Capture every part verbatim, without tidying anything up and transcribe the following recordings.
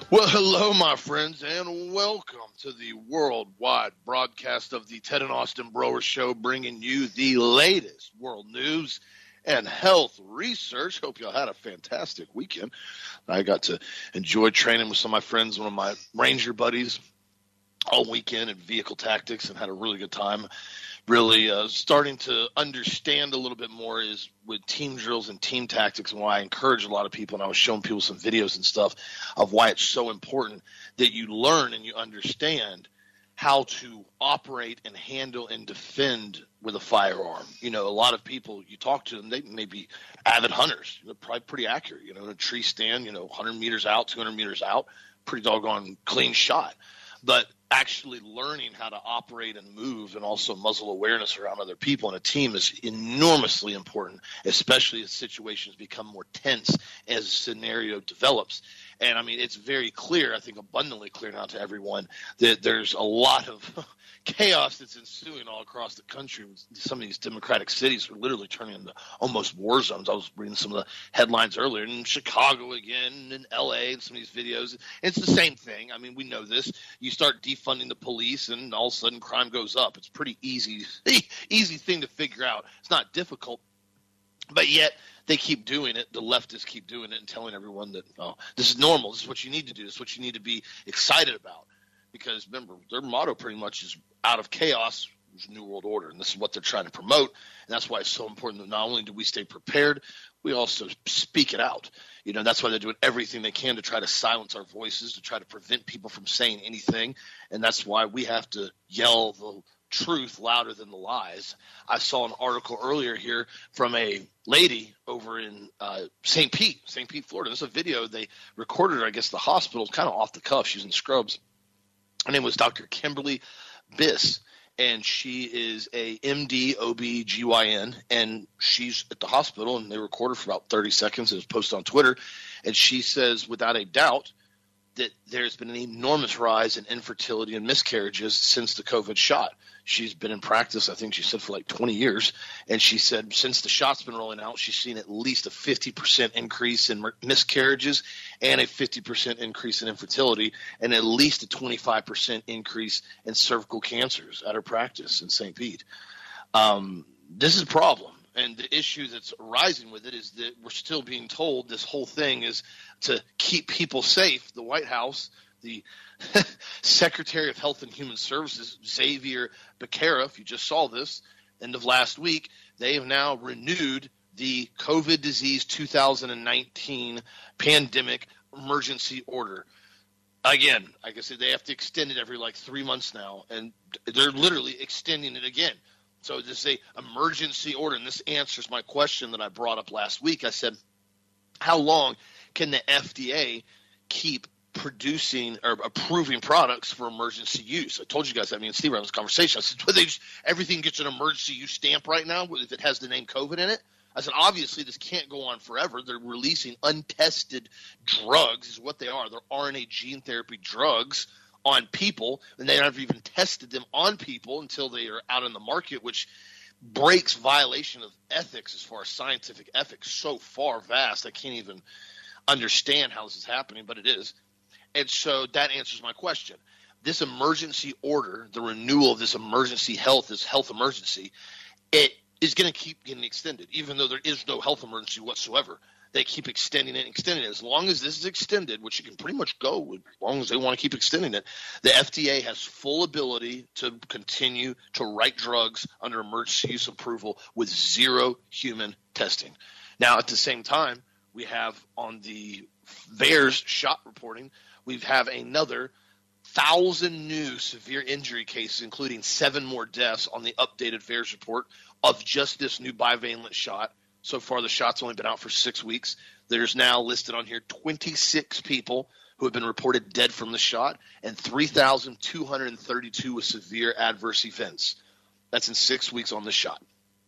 Well, hello, my friends, and welcome to the worldwide broadcast of the Ted and Austin Broer Show, bringing you the latest world news and health research. Hope y'all had a fantastic weekend. I got to enjoy training with some of my friends, one of my Ranger buddies, all weekend in vehicle tactics, and had a really good time. Really uh, starting to understand a little bit more is with team drills and team tactics, and why I encourage a lot of people, and I was showing people some videos and stuff of why it's so important that you learn and you understand how to operate and handle and defend with a firearm. You know, a lot of people, you talk to them, they may be avid hunters, they're probably pretty accurate, you know, in a tree stand, you know, one hundred meters out, two hundred meters out, pretty doggone clean shot. But actually learning how to operate and move and also muzzle awareness around other people in a team is enormously important, especially as situations become more tense as a scenario develops. And, I mean, it's very clear, I think abundantly clear now to everyone, that there's a lot of chaos that's ensuing all across the country. Some of these democratic cities are literally turning into almost war zones. I was reading some of the headlines earlier in Chicago again, in L A, and some of these videos. It's the same thing. I mean, we know this. You start defunding the police, and all of a sudden crime goes up. It's a pretty easy, easy thing to figure out. It's not difficult. But yet they keep doing it. The leftists keep doing it and telling everyone that, oh, this is normal. This is what you need to do. This is what you need to be excited about. Because, remember, their motto pretty much is out of chaos, there's a new world order. And this is what they're trying to promote. And that's why it's so important that not only do we stay prepared, we also speak it out. You know, that's why they're doing everything they can to try to silence our voices, to try to prevent people from saying anything. And that's why we have to yell the truth louder than the lies. I saw an article earlier here from a lady over in uh, Saint Pete, Saint Pete, Florida. There's a video they recorded her, I guess, the hospital, kind of off the cuff. She's in scrubs. Her name was Doctor Kimberly Biss, and she is a M D O B G Y N, and she's at the hospital, and they recorded for about thirty seconds. It was posted on Twitter, and she says, without a doubt, that there's been an enormous rise in infertility and miscarriages since the COVID shot. She's been in practice, I think she said, for like twenty years. And she said since the shot's been rolling out, she's seen at least a fifty percent increase in miscarriages and a fifty percent increase in infertility and at least a twenty-five percent increase in cervical cancers at her practice in Saint Pete. Um, this is a problem. And the issue that's arising with it is that we're still being told this whole thing is to keep people safe. The White House, the Secretary of Health and Human Services, Xavier Becerra, if you just saw this, end of last week, they have now renewed the COVID disease two thousand nineteen pandemic emergency order. Again, like I said, they have to extend it every like three months now, and they're literally extending it again. So this is a emergency order, and this answers my question that I brought up last week. I said, how long can the F D A keep producing or approving products for emergency use? I told you guys that. I mean, Steve, around this conversation, I said, well, they just, everything gets an emergency use stamp right now if it has the name COVID in it. I said, obviously, this can't go on forever. They're releasing untested drugs is what they are. They're R N A gene therapy drugs on people, and they haven't even tested them on people until they are out in the market, which breaks violation of ethics as far as scientific ethics so far vast. I can't even understand how this is happening, but it is. And so that answers my question. This emergency order, the renewal of this emergency health, this health emergency, it is going to keep getting extended, even though there is no health emergency whatsoever. They keep extending it and extending it. As long as this is extended, which you can pretty much go with, as long as they want to keep extending it, the F D A has full ability to continue to write drugs under emergency use approval with zero human testing. Now, at the same time, we have on the VAERS shot reporting, we have another thousand new severe injury cases, including seven more deaths on the updated VAERS report of just this new bivalent shot. So far, the shot's only been out for six weeks. There's now listed on here twenty-six people who have been reported dead from the shot and three thousand two hundred thirty-two with severe adverse events. That's in six weeks on the shot.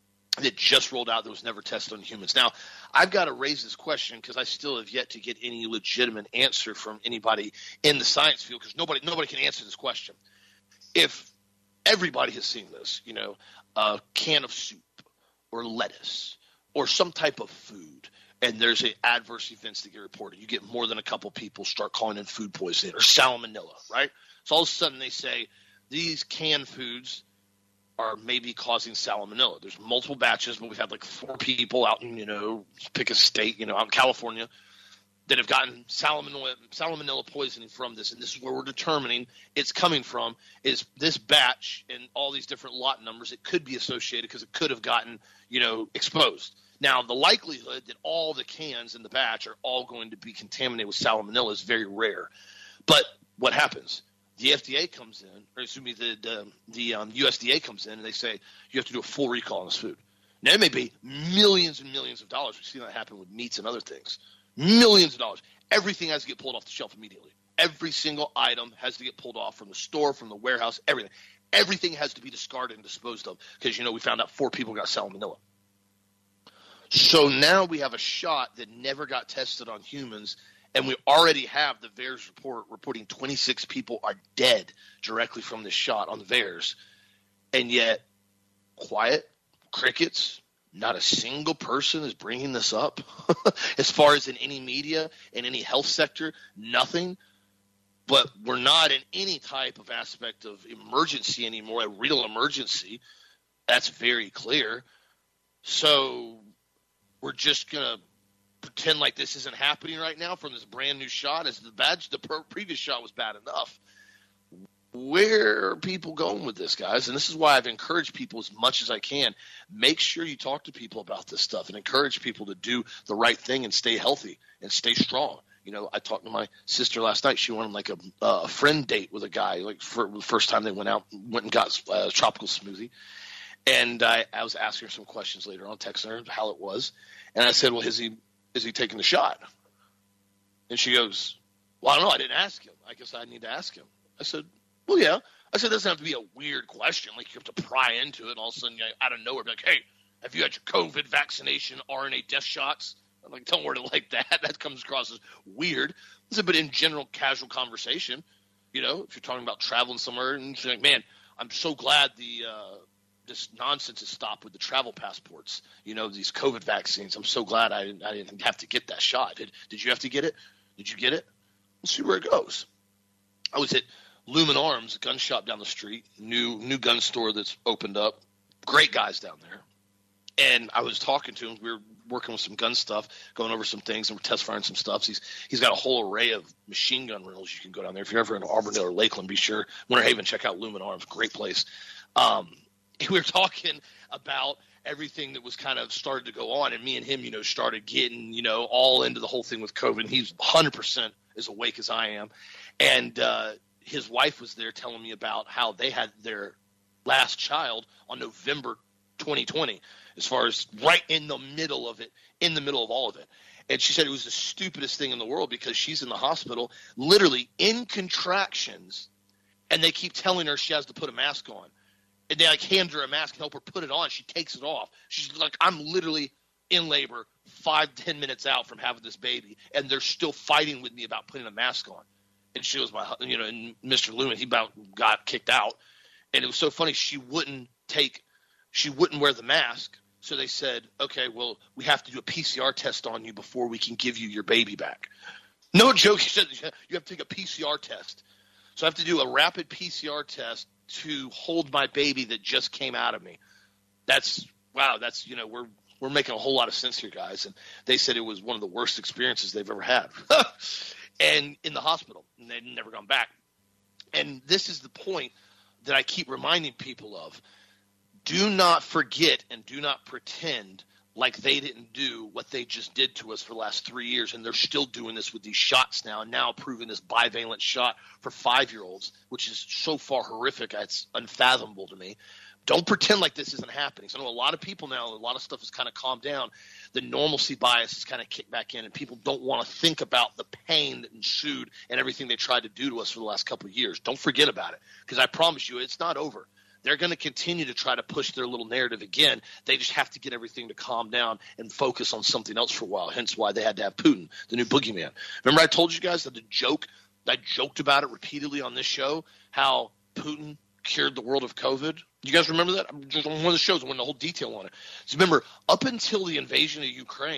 It just rolled out that was never tested on humans. Now, I've got to raise this question because I still have yet to get any legitimate answer from anybody in the science field because nobody nobody can answer this question. If everybody has seen this, you know, a can of soup or lettuce or some type of food, and there's a adverse events that get reported. You get more than a couple people start calling in food poisoning or salmonella, right? So all of a sudden they say these canned foods are maybe causing salmonella. There's multiple batches, but we've had like four people out in, you know, pick a state, you know, out in California that have gotten salmonella, salmonella poisoning from this. And this is where we're determining it's coming from is this batch and all these different lot numbers. It could be associated because it could have gotten, you know, exposed. Now, the likelihood that all the cans in the batch are all going to be contaminated with salmonella is very rare. But what happens? The F D A comes in, or excuse me, the the, the um, U S D A comes in, and they say you have to do a full recall on this food. Now, it may be millions and millions of dollars. We've seen that happen with meats and other things. Millions of dollars. Everything has to get pulled off the shelf immediately. Every single item has to get pulled off from the store, from the warehouse, everything. Everything has to be discarded and disposed of because, you know, we found out four people got salmonella. So now we have a shot that never got tested on humans, and we already have the V A E R S report reporting twenty-six people are dead directly from this shot on the V A E R S. And yet, quiet, crickets, not a single person is bringing this up. As far as in any media, in any health sector, nothing. But we're not in any type of aspect of emergency anymore, a real emergency. That's very clear. So we're just going to pretend like this isn't happening right now from this brand new shot, as the bad, the previous shot was bad enough. Where are people going with this, guys? And this is why I've encouraged people as much as I can. Make sure you talk to people about this stuff and encourage people to do the right thing and stay healthy and stay strong. You know, I talked to my sister last night. She wanted like a, a friend date with a guy, like for the first time they went out, went and got a tropical smoothie. And I, I was asking her some questions later on, texting her how it was. And I said, well, is he is he taking the shot? And she goes, well, I don't know. I didn't ask him. I guess I need to ask him. I said, well, yeah. I said, it doesn't have to be a weird question. Like you have to pry into it and all of a sudden, out of nowhere, be like, hey, have you had your COVID vaccination R N A death shots? I'm like, don't word it like that. That comes across as weird. I said, but in general, casual conversation, you know, if you're talking about traveling somewhere and she's like, man, I'm so glad the uh, – this nonsense has stopped with the travel passports, you know, these COVID vaccines. I'm so glad I, I didn't have to get that shot. Did, did you have to get it? Did you get it? Let's see where it goes. I was at Lumen Arms, a gun shop down the street, new new gun store that's opened up. Great guys down there. And I was talking to him. We were working with some gun stuff, going over some things, and we're test firing some stuff. He's he's got a whole array of machine gun rentals. You can go down there. If you're ever in Auburndale or Lakeland, be sure, Winter Haven, check out Lumen Arms. Great place. Um, we were talking about everything that was kind of started to go on, and me and him, you know, started getting, you know, all into the whole thing with COVID. And he's one hundred percent as awake as I am. And uh, his wife was there telling me about how they had their last child on November twenty twenty, as far as right in the middle of it, in the middle of all of it. And she said it was the stupidest thing in the world because she's in the hospital literally in contractions, and they keep telling her she has to put a mask on. And they like hand her a mask and help her put it on. She takes it off. She's like, I'm literally in labor five, ten minutes out from having this baby, and they're still fighting with me about putting a mask on. And she was my, you know, and Mister Lumen, he about got kicked out. And it was so funny. She wouldn't take, she wouldn't wear the mask. So they said, okay, well, we have to do a P C R test on you before we can give you your baby back. No joke. He said you have to take a P C R test. So I have to do a rapid P C R test to hold my baby that just came out of me. That's wow. That's, you know, we're, we're making a whole lot of sense here, guys. And they said it was one of the worst experiences they've ever had. And in the hospital, and they'd never gone back. And this is the point that I keep reminding people of. Do not forget and do not pretend like they didn't do what they just did to us for the last three years, and they're still doing this with these shots now, and now approving this bivalent shot for five-year-olds, which is so far horrific, it's unfathomable to me. Don't pretend like this isn't happening. So I know a lot of people now, a lot of stuff has kind of calmed down. The normalcy bias has kind of kicked back in, and people don't want to think about the pain that ensued and everything they tried to do to us for the last couple of years. Don't forget about it, because I promise you it's not over. They're going to continue to try to push their little narrative again. They just have to get everything to calm down and focus on something else for a while, hence why they had to have Putin, the new boogeyman. Remember I told you guys that the joke – I joked about it repeatedly on this show, how Putin cured the world of COVID? You guys remember that? Just on one of the shows, I went into the whole detail on it. So remember, up until the invasion of Ukraine,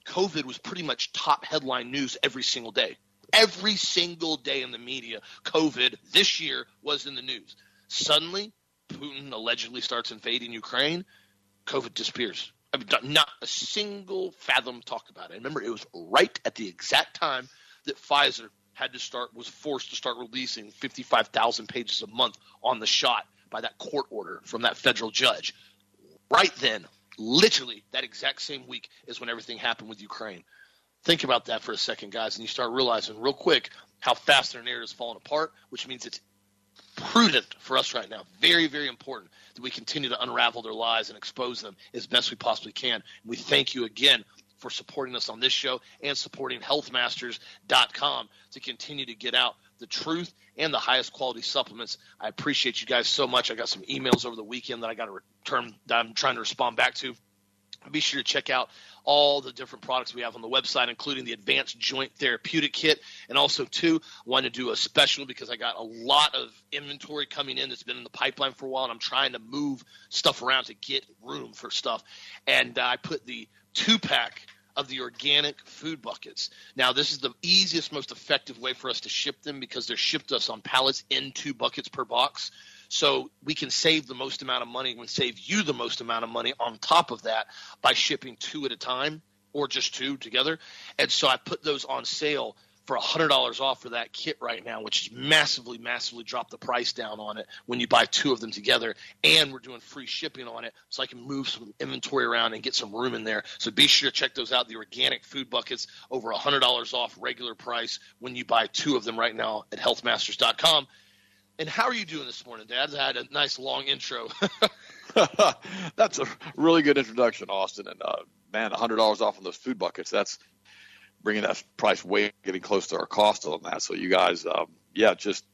COVID was pretty much top headline news every single day. Every single day in the media, COVID this year was in the news. Suddenly, Putin allegedly starts invading Ukraine. COVID disappears. I mean, not a single fathom talked about it. Remember, it was right at the exact time that Pfizer had to start, was forced to start releasing fifty-five thousand pages a month on the shot by that court order from that federal judge. Right then, literally that exact same week is when everything happened with Ukraine. Think about that for a second, guys, and you start realizing real quick how fast their narrative is falling apart, which means it's prudent for us right now, very, very important that we continue to unravel their lies and expose them as best we possibly can. And we thank you again for supporting us on this show and supporting health masters dot com to continue to get out the truth and the highest quality supplements. I appreciate you guys so much. I got some emails over the weekend that I got to return that I'm trying to respond back to. Be sure to check out all the different products we have on the website, including the Advanced Joint Therapeutic Kit. And also, too, I want to do a special because I got a lot of inventory coming in that's been in the pipeline for a while, and I'm trying to move stuff around to get room for stuff. And uh, I put the two-pack of the organic food buckets. Now, this is the easiest, most effective way for us to ship them because they're shipped us on pallets in two buckets per box. So we can save the most amount of money and save you the most amount of money on top of that by shipping two at a time or just two together. And so I put those on sale for one hundred dollars off for that kit right now, which is massively, massively dropped the price down on it when you buy two of them together. And we're doing free shipping on it so I can move some inventory around and get some room in there. So be sure to check those out, the organic food buckets, over one hundred dollars off regular price when you buy two of them right now at health masters dot com. And how are you doing this morning, Dad? I had a nice long intro. That's a really good introduction, Austin. And, uh, man, one hundred dollars off on those food buckets, that's bringing that price way, getting close to our cost on that. So you guys, um, yeah, just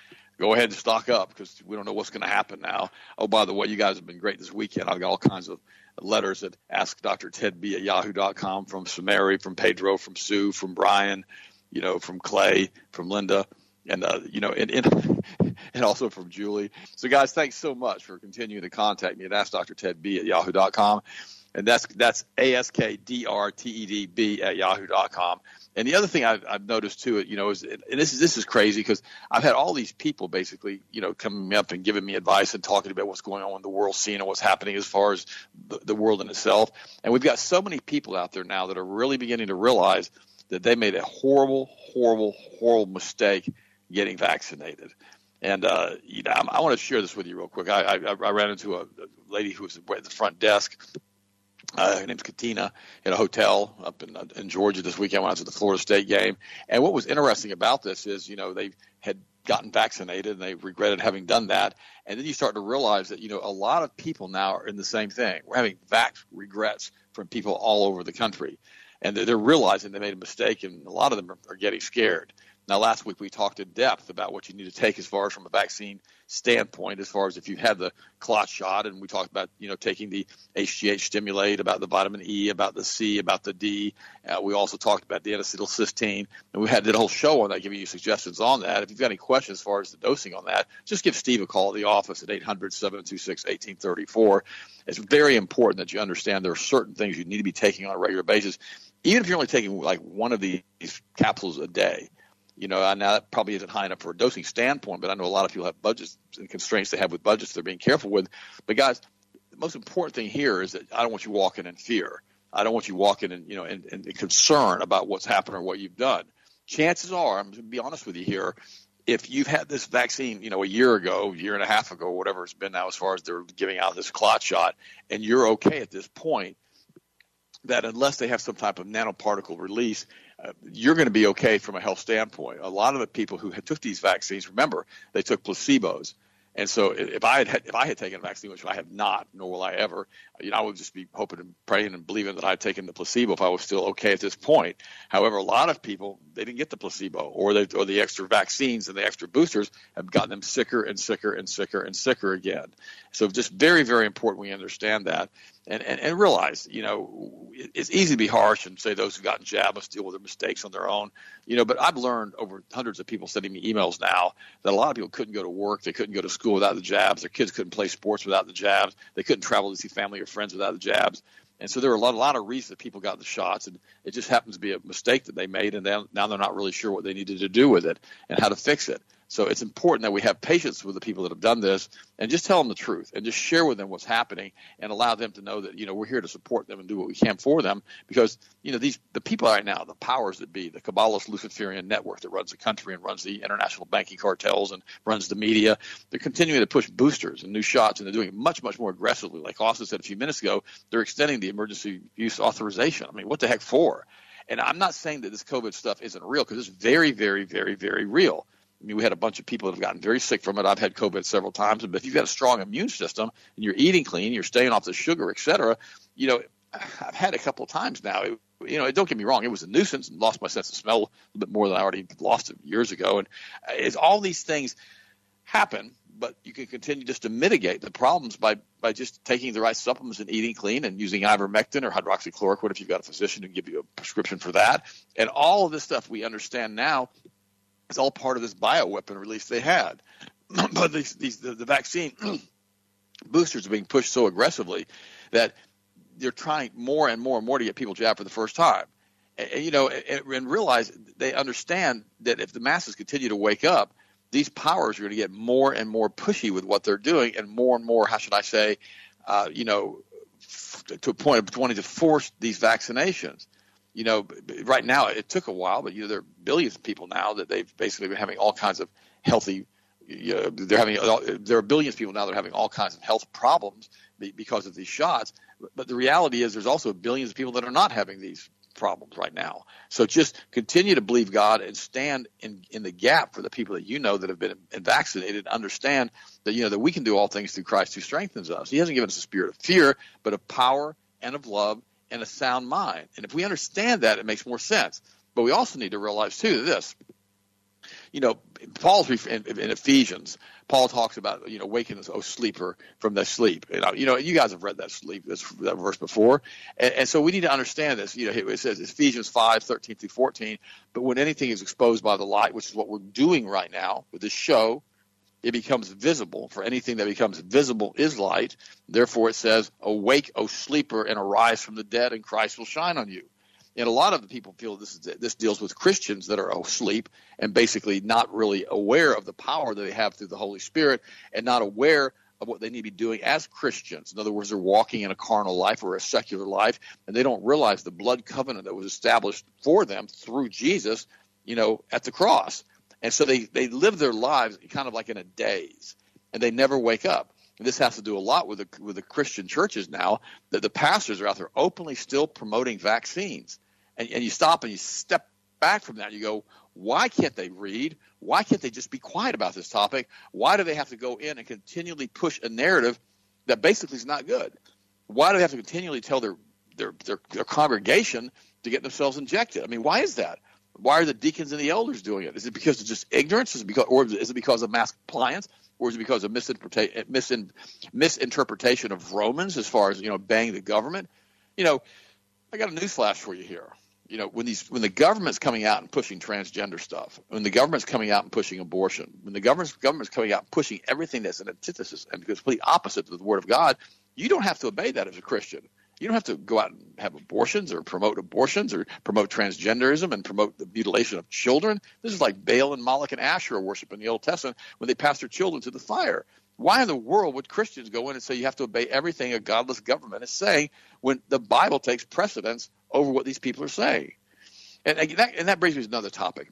go ahead and stock up because we don't know what's going to happen now. Oh, by the way, you guys have been great this weekend. I got all kinds of letters at ask Doctor Ted B at yahoo dot com from Samari, from Pedro, from Sue, from Brian, you know, from Clay, from Linda. And, uh, you know, and, and, and also from Julie. So, guys, thanks so much for continuing to contact me at ask Doctor Ted B at yahoo dot com. And that's that's A S K D R T E D B at yahoo dot com. And the other thing I've, I've noticed, too, you know, is, and this is this is crazy because I've had all these people basically, you know, coming up and giving me advice and talking about what's going on in the world scene and what's happening as far as the, the world in itself. And we've got so many people out there now that are really beginning to realize that they made a horrible, horrible, horrible mistake getting vaccinated. And, uh, you know, I, I want to share this with you real quick. I, I, I ran into a, a lady who was at the front desk. Uh, her name's Katina in a hotel up in, uh, in Georgia this weekend when I was at the Florida State game. And what was interesting about this is, you know, they had gotten vaccinated and they regretted having done that. And then you start to realize that, you know, a lot of people now are in the same thing. We're having vax regrets from people all over the country. And they're, they're realizing they made a mistake, and a lot of them are, are getting scared. Now, last week we talked in depth about what you need to take as far as from a vaccine standpoint, as far as if you've had the clot shot, and we talked about, you know, taking the H G H stimulate, about the vitamin E, about the C, about the D. Uh, we also talked about the N-acetylcysteine, and we had did a whole show on that, giving you suggestions on that. If you've got any questions as far as the dosing on that, just give Steve a call at the office at eight hundred, seven two six, one eight three four. It's very important that you understand there are certain things you need to be taking on a regular basis, even if you're only taking like one of these capsules a day. You know, now that probably isn't high enough for a dosing standpoint, but I know a lot of people have budgets and constraints they have with budgets they're being careful with. But, guys, the most important thing here is that I don't want you walking in fear. I don't want you walking in, you know, in, in concern about what's happened or what you've done. Chances are, I'm going to be honest with you here, if you've had this vaccine, you know, a year ago, a year and a half ago, whatever it's been now as far as they're giving out this clot shot, and you're okay at this point, that unless they have some type of nanoparticle release, uh, you're going to be okay from a health standpoint. A lot of the people who had took these vaccines, remember, they took placebos. And so if I had if I had taken a vaccine, which I have not, nor will I ever, you know, I would just be hoping and praying and believing that I'd taken the placebo if I was still okay at this point. However, a lot of people, they didn't get the placebo, or they or the extra vaccines and the extra boosters have gotten them sicker and sicker and sicker and sicker again. So just very, very important we understand that and, and, and realize, you know, it's easy to be harsh and say those who've gotten jabbed must deal with their mistakes on their own, you know, but I've learned over hundreds of people sending me emails now that a lot of people couldn't go to work, they couldn't go to school without the jabs, their kids couldn't play sports without the jabs, they couldn't travel to see family or friends without the jabs. And so there are a lot, a lot of reasons that people got the shots, and it just happens to be a mistake that they made, and then, now they're not really sure what they needed to do with it and how to fix it. So it's important that we have patience with the people that have done this and just tell them the truth and just share with them what's happening and allow them to know that, you know, we're here to support them and do what we can for them, because, you know, these the people right now, the powers that be, the Kabbalist Luciferian network that runs the country and runs the international banking cartels and runs the media, they're continuing to push boosters and new shots, and they're doing it much, much more aggressively. Like Austin said a few minutes ago, they're extending the emergency use authorization. I mean, what the heck for? And I'm not saying that this COVID stuff isn't real, because it's very, very, very, very real. I mean, we had a bunch of people that have gotten very sick from it. I've had COVID several times. But if you've got a strong immune system and you're eating clean, you're staying off the sugar, et cetera, you know, I've had it a couple of times now. It, you know, don't get me wrong. It was a nuisance and lost my sense of smell a little bit more than I already lost it years ago. And it's, all these things happen, but you can continue just to mitigate the problems by, by just taking the right supplements and eating clean and using ivermectin or hydroxychloroquine if you've got a physician who can give you a prescription for that. And all of this stuff we understand now. It's all part of this bioweapon release they had. But these, these, the, the vaccine boosters are being pushed so aggressively that they're trying more and more and more to get people jabbed for the first time. And, you know, and, and realize they understand that if the masses continue to wake up, these powers are going to get more and more pushy with what they're doing, and more and more, how should I say, uh, you know, f- to a point of wanting to force these vaccinations. You know, right now it took a while, but you know there are billions of people now that they've basically been having all kinds of healthy. You know, they're having there are billions of people now that are having all kinds of health problems because of these shots. But the reality is, there's also billions of people that are not having these problems right now. So just continue to believe God and stand in in the gap for the people that you know that have been vaccinated. Understand that you know that we can do all things through Christ who strengthens us. He hasn't given us a spirit of fear, but of power and of love and a sound mind. And if we understand that, it makes more sense. But we also need to realize, too, this. You know, Paul's in, in Ephesians, Paul talks about, you know, waking us, oh, sleeper, from the sleep. You know, you know, you guys have read that sleep, this, that verse before. And, and so we need to understand this. You know, it says Ephesians five, thirteen through fourteen, but when anything is exposed by the light, which is what we're doing right now with this show, it becomes visible. For anything that becomes visible is light. Therefore, it says, awake, O sleeper, and arise from the dead, and Christ will shine on you. And a lot of the people feel this is this deals with Christians that are asleep and basically not really aware of the power that they have through the Holy Spirit, and not aware of what they need to be doing as Christians. In other words, they're walking in a carnal life or a secular life, and they don't realize the blood covenant that was established for them through Jesus, you know, at the cross. And so they, they live their lives kind of like in a daze, and they never wake up. And this has to do a lot with the, with the Christian churches now, that the pastors are out there openly still promoting vaccines. And, and you stop and you step back from that and you go, why can't they read? Why can't they just be quiet about this topic? Why do they have to go in and continually push a narrative that basically is not good? Why do they have to continually tell their their, their, their congregation to get themselves injected? I mean, why is that? Why are the deacons and the elders doing it? Is it because of just ignorance? Is it because, or is it because of mass compliance? Or is it because of misinterpretation, misin, misinterpretation of Romans as far as, you know, banging the government? You know, I got a newsflash for you here. You know, when these when the government's coming out and pushing transgender stuff, when the government's coming out and pushing abortion, when the government's government's coming out and pushing everything that's an antithesis and complete opposite to the Word of God, you don't have to obey that as a Christian. You don't have to go out and have abortions or promote abortions or promote transgenderism and promote the mutilation of children. This is like Baal and Moloch and Asherah worship in the Old Testament when they passed their children to the fire. Why in the world would Christians go in and say you have to obey everything a godless government is saying when the Bible takes precedence over what these people are saying? And that, and that brings me to another topic.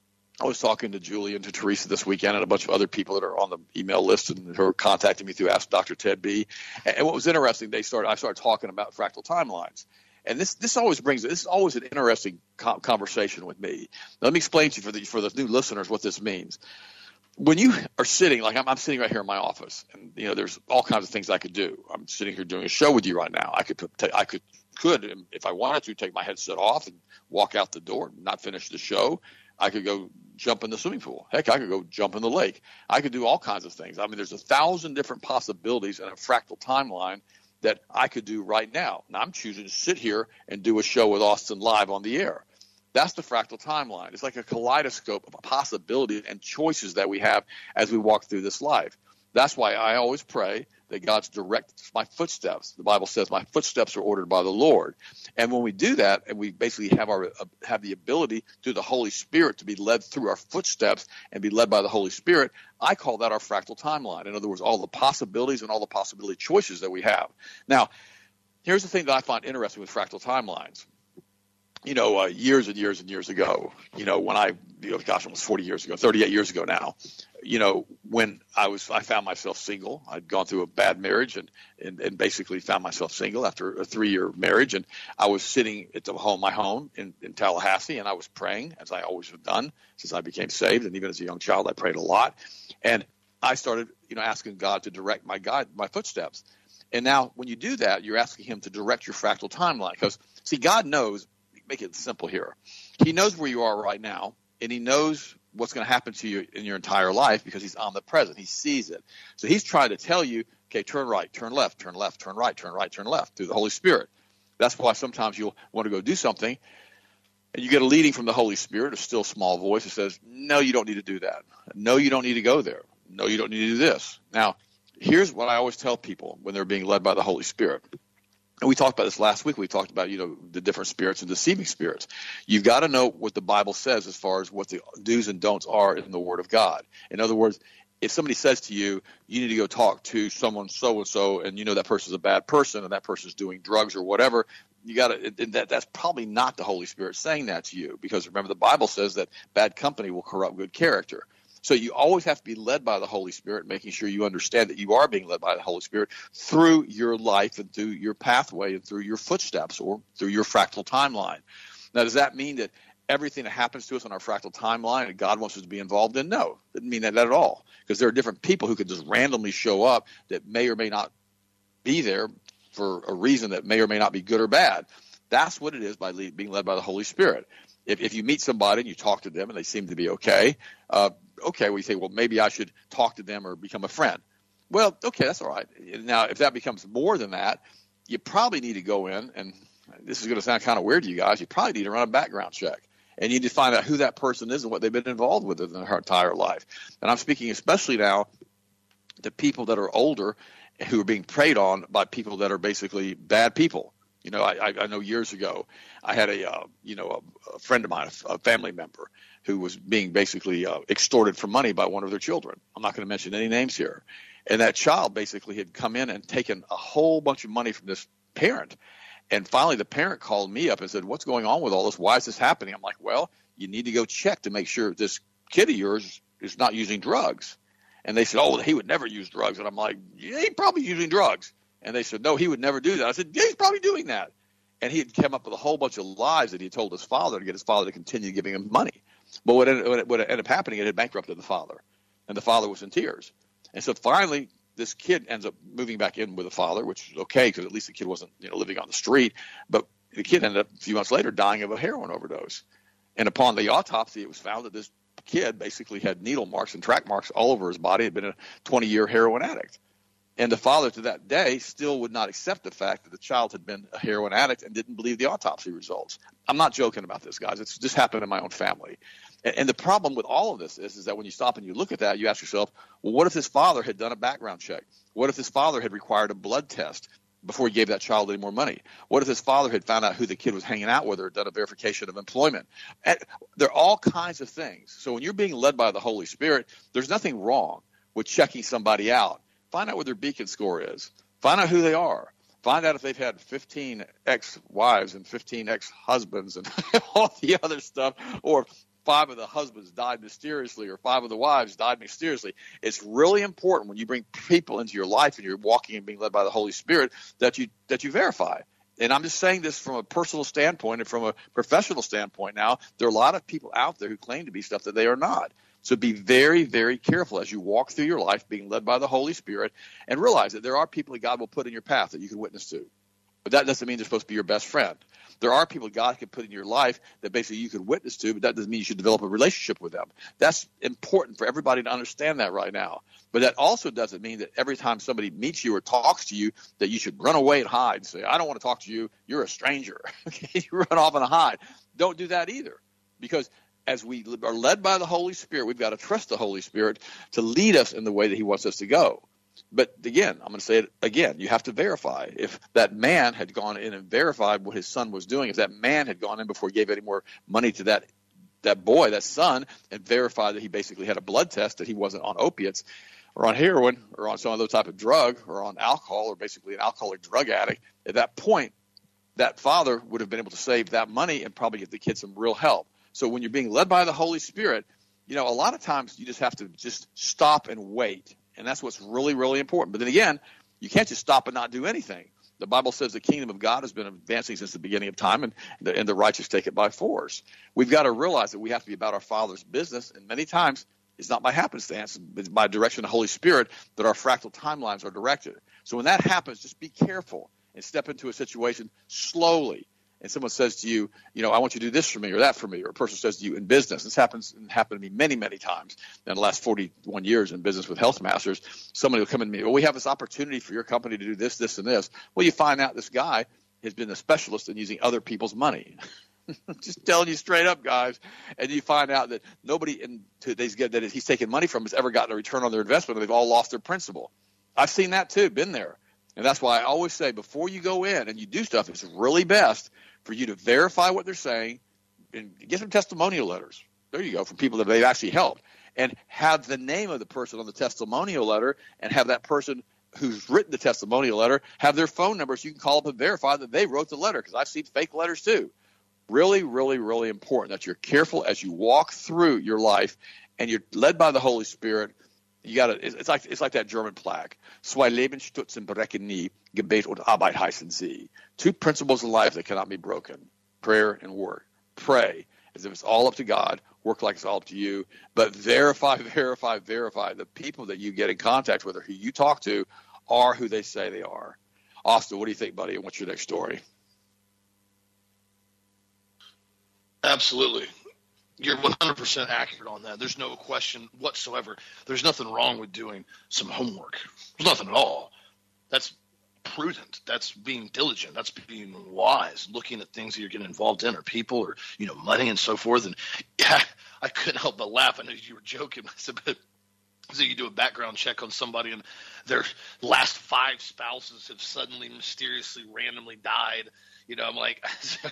I was talking to Julie and to Teresa this weekend and a bunch of other people that are on the email list and who are contacting me through Ask Doctor Ted B. And what was interesting, they started. I started talking about fractal timelines. And this this always brings this is always an interesting co- conversation with me. Let me explain to you for the for the new listeners what this means. When you are sitting, like I'm, I'm sitting right here in my office, and you know there's all kinds of things I could do. I'm sitting here doing a show with you right now. I could put, I could could if I wanted to take my headset off and walk out the door and not finish the show. I could go jump in the swimming pool. Heck, I could go jump in the lake. I could do all kinds of things. I mean, there's a thousand different possibilities in a fractal timeline that I could do right now. Now, I'm choosing to sit here and do a show with Austin live on the air. That's the fractal timeline. It's like a kaleidoscope of possibilities and choices that we have as we walk through this life. That's why I always pray that God's directs my footsteps. The Bible says my footsteps are ordered by the Lord. And when we do that, and we basically have our uh, have the ability through the Holy Spirit to be led through our footsteps and be led by the Holy Spirit, I call that our fractal timeline. In other words, all the possibilities and all the possibility choices that we have. Now, here's the thing that I find interesting with fractal timelines. You know, uh, years and years and years ago, you know, when I, you know, gosh, almost forty years ago, thirty-eight years ago now, you know, when I was, I found myself single. I'd gone through a bad marriage and, and, and basically found myself single after a three-year marriage. And I was sitting at the home, my home in, in Tallahassee, and I was praying, as I always have done since I became saved. And even as a young child, I prayed a lot. And I started, you know, asking God to direct my guide, my footsteps. And now when you do that, you're asking him to direct your fractal timeline. Because, see, God knows, make it simple here. He knows where you are right now, and he knows what's going to happen to you in your entire life because he's omnipresent. He sees it. So he's trying to tell you, okay, turn right, turn left, turn left, turn right, turn right, turn left through the Holy Spirit. That's why sometimes you'll want to go do something, and you get a leading from the Holy Spirit, a still small voice that says, no, you don't need to do that. No, you don't need to go there. No, you don't need to do this. Now, here's what I always tell people when they're being led by the Holy Spirit. And we talked about this last week. We talked about, you know, the different spirits and deceiving spirits. You've got to know what the Bible says as far as what the do's and don'ts are in the Word of God. In other words, if somebody says to you, you need to go talk to someone so-and-so, and you know that person's a bad person and that person's doing drugs or whatever, you got to that that's probably not the Holy Spirit saying that to you, because remember the Bible says that bad company will corrupt good character. So you always have to be led by the Holy Spirit, making sure you understand that you are being led by the Holy Spirit through your life and through your pathway and through your footsteps or through your fractal timeline. Now, does that mean that everything that happens to us on our fractal timeline and God wants us to be involved in? No, it doesn't mean that at all, because there are different people who can just randomly show up that may or may not be there for a reason that may or may not be good or bad. That's what it is by lead, being led by the Holy Spirit. If, if you meet somebody and you talk to them and they seem to be okay, uh, okay, we say, well, maybe I should talk to them or become a friend. Well, okay, that's all right. Now, if that becomes more than that, you probably need to go in, and this is going to sound kind of weird to you guys, you probably need to run a background check. And you need to find out who that person is and what they've been involved with in their entire life. And I'm speaking especially now to people that are older who are being preyed on by people that are basically bad people. You know, I, I know years ago I had a, uh, you know, a, a friend of mine, a, a family member, who was being basically uh, extorted for money by one of their children. I'm not going to mention any names here. And that child basically had come in and taken a whole bunch of money from this parent. And finally the parent called me up and said, what's going on with all this? Why is this happening? I'm like, well, you need to go check to make sure this kid of yours is not using drugs. And they said, oh, he would never use drugs. And I'm like, yeah, he's probably using drugs. And they said, no, he would never do that. I said, yeah, he's probably doing that. And he had come up with a whole bunch of lies that he had told his father to get his father to continue giving him money. But what ended, what ended up happening, it had bankrupted the father, and the father was in tears. And so finally, this kid ends up moving back in with the father, which is okay because at least the kid wasn't, you know, living on the street. But the kid ended up a few months later dying of a heroin overdose. And upon the autopsy, it was found that this kid basically had needle marks and track marks all over his body, had been a twenty-year heroin addict. And the father to that day still would not accept the fact that the child had been a heroin addict and didn't believe the autopsy results. I'm not joking about this, guys. It's just happened in my own family. And, and the problem with all of this is, is that when you stop and you look at that, you ask yourself, well, what if his father had done a background check? What if his father had required a blood test before he gave that child any more money? What if his father had found out who the kid was hanging out with or done a verification of employment? And there are all kinds of things. So when you're being led by the Holy Spirit, there's nothing wrong with checking somebody out. Find out what their beacon score is. Find out who they are. Find out if they've had fifteen ex-wives and fifteen ex-husbands and all the other stuff, or five of the husbands died mysteriously or five of the wives died mysteriously. It's really important when you bring people into your life and you're walking and being led by the Holy Spirit that you that you verify. And I'm just saying this from a personal standpoint and from a professional standpoint now. There are a lot of people out there who claim to be stuff that they are not. So be very, very careful as you walk through your life being led by the Holy Spirit, and realize that there are people that God will put in your path that you can witness to. But that doesn't mean they're supposed to be your best friend. There are people God can put in your life that basically you can witness to, but that doesn't mean you should develop a relationship with them. That's important for everybody to understand that right now. But that also doesn't mean that every time somebody meets you or talks to you that you should run away and hide and say, I don't want to talk to you. You're a stranger. Okay, you run off and hide. Don't do that either, because as we are led by the Holy Spirit, we've got to trust the Holy Spirit to lead us in the way that he wants us to go. But again, I'm going to say it again, you have to verify. If that man had gone in and verified what his son was doing, if that man had gone in before he gave any more money to that that boy, that son, and verified that he basically had a blood test, that he wasn't on opiates or on heroin or on some other type of drug or on alcohol or basically an alcoholic drug addict, at that point, that father would have been able to save that money and probably give the kid some real help. So when you're being led by the Holy Spirit, you know, a lot of times you just have to just stop and wait. And that's what's really, really important. But then again, you can't just stop and not do anything. The Bible says the kingdom of God has been advancing since the beginning of time, and the, and the righteous take it by force. We've got to realize that we have to be about our Father's business, and many times it's not by happenstance, it's by direction of the Holy Spirit that our fractal timelines are directed. So when that happens, just be careful and step into a situation slowly. And someone says to you, you know, I want you to do this for me or that for me, or a person says to you in business. This happens and happened to me many, many times in the last forty-one years in business with Health Masters. Somebody will come in to me, well, we have this opportunity for your company to do this, this, and this. Well, you find out this guy has been a specialist in using other people's money. Just telling you straight up, guys. And you find out that nobody in today's that he's taken money from has ever gotten a return on their investment, and they've all lost their principal. I've seen that too, been there. And that's why I always say before you go in and you do stuff, it's really best for you to verify what they're saying and get some testimonial letters. There you go, from people that they've actually helped. And have the name of the person on the testimonial letter, and have that person who's written the testimonial letter have their phone number so you can call up and verify that they wrote the letter, because I've seen fake letters too. Really, really, really important that you're careful as you walk through your life and you're led by the Holy Spirit. You got to. It's like it's like that German plaque. Zwei Leben stützen brechen nie, Gebet und Arbeit heißen sie. Two principles in life that cannot be broken: prayer and work. Pray as if it's all up to God. Work like it's all up to you. But verify, verify, verify. The people that you get in contact with or who you talk to are who they say they are. Austin, what do you think, buddy? And what's your next story? Absolutely. You're one hundred percent accurate on that. There's no question whatsoever. There's nothing wrong with doing some homework. There's nothing at all. That's prudent. That's being diligent. That's being wise, looking at things that you're getting involved in, or people, or, you know, money and so forth. And yeah, I couldn't help but laugh. I know you were joking. I said, but so you do a background check on somebody and their last five spouses have suddenly mysteriously randomly died. You know, I'm like,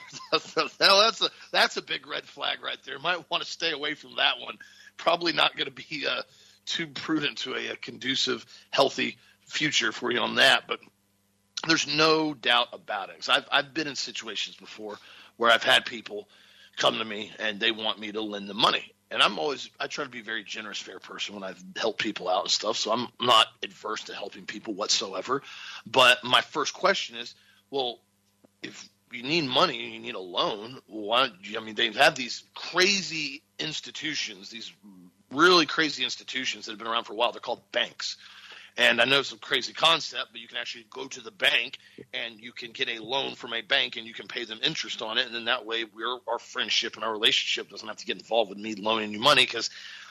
hell, that's a that's a big red flag right there. Might want to stay away from that one. Probably not going to be uh, too prudent to a, a conducive, healthy future for you on that. But there's no doubt about it. 'Cause I've I've been in situations before where I've had people come to me and they want me to lend them money. And I'm always – I try to be a very generous, fair person when I've helped people out and stuff. So I'm not adverse to helping people whatsoever. But my first question is, well, if you need money and you need a loan, why don't you – I mean, they have these crazy institutions, these really crazy institutions that have been around for a while. They're called banks. And I know it's a crazy concept, but you can actually go to the bank and you can get a loan from a bank and you can pay them interest on it. And then that way we're, our friendship and our relationship doesn't have to get involved with me loaning you money, because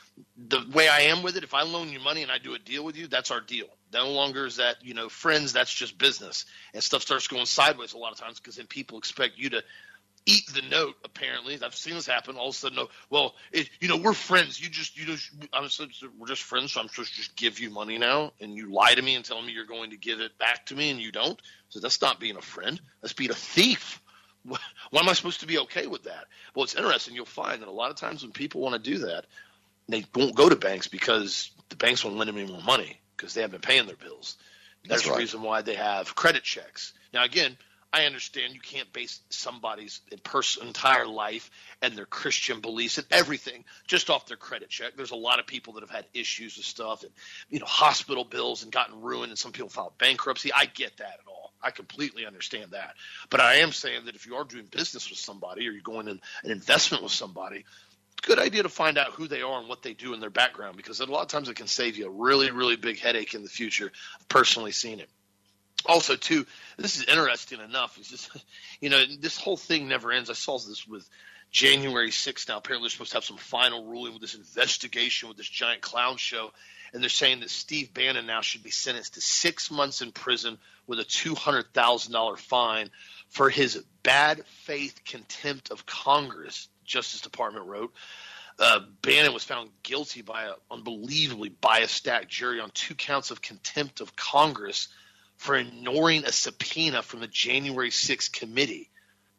the way I am with it, if I loan you money and I do a deal with you, that's our deal. No longer is that, you know, friends, that's just business. And stuff starts going sideways a lot of times because then people expect you to eat the note, apparently. I've seen this happen. All of a sudden, no, well, it, you know, we're friends. You just, you just, I'm so, we're just friends, so I'm supposed to just give you money now, and you lie to me and tell me you're going to give it back to me, and you don't. So that's not being a friend. That's being a thief. Why am I supposed to be okay with that? Well, it's interesting. You'll find that a lot of times when people want to do that, they won't go to banks because the banks won't lend them any more money because they haven't been paying their bills. That's, that's right. The reason why they have credit checks. Now, again, I understand you can't base somebody's entire life and their Christian beliefs and everything just off their credit check. There's a lot of people that have had issues with stuff and, you know, hospital bills and gotten ruined, and some people filed bankruptcy. I get that at all. I completely understand that. But I am saying that if you are doing business with somebody or you're going in an investment with somebody, it's a good idea to find out who they are and what they do in their background, because a lot of times it can save you a really, really big headache in the future. I've personally seen it. Also, too, this is interesting enough. It's just, you know, this whole thing never ends. I saw this with January sixth now. Apparently, they're supposed to have some final ruling with this investigation with this giant clown show. And they're saying that Steve Bannon now should be sentenced to six months in prison with a two hundred thousand dollars fine for his bad faith contempt of Congress, the Justice Department wrote. Uh, Bannon was found guilty by an unbelievably bias-stacked jury on two counts of contempt of Congress for ignoring a subpoena from the January sixth committee.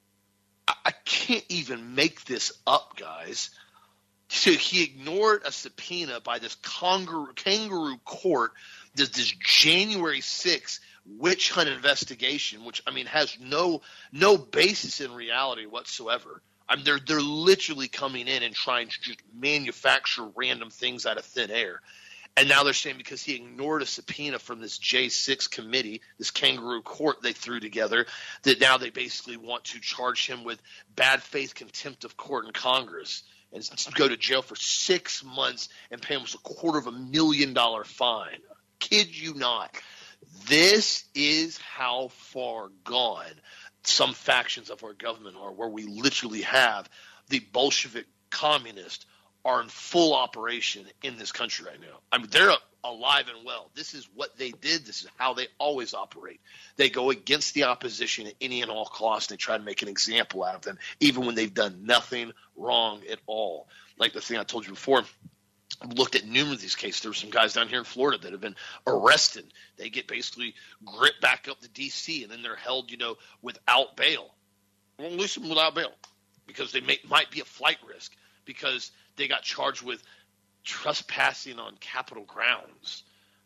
I, I can't even make this up, guys. So he ignored a subpoena by this kangaroo, kangaroo court, this, this January sixth witch hunt investigation, which, I mean, has no no basis in reality whatsoever. I mean, they're they're literally coming in and trying to just manufacture random things out of thin air. And now they're saying because he ignored a subpoena from this J six committee, this kangaroo court they threw together, that now they basically want to charge him with bad faith contempt of court in Congress and go to jail for six months and pay almost a quarter of a million dollar fine. Kid you not. This is how far gone some factions of our government are, where we literally have the Bolshevik communists are in full operation in this country right now. I mean, they're alive and well. This is what they did. This is how they always operate. They go against the opposition at any and all costs. They try to make an example out of them, even when they've done nothing wrong at all. Like the thing I told you before, I've looked at numerous of these cases. There were some guys down here in Florida that have been arrested. They get basically gripped back up to D C, and then they're held, you know, without bail. We'll release them without bail because they may, might be a flight risk because they got charged with trespassing on Capitol grounds.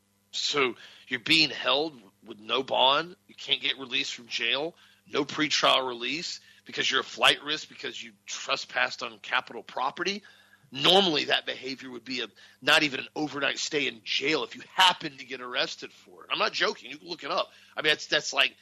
So you're being held with no bond. You can't get released from jail, no pretrial release because you're a flight risk because you trespassed on Capitol property. Normally that behavior would be a not even an overnight stay in jail if you happen to get arrested for it. I'm not joking. You can look it up. I mean, that's that's like,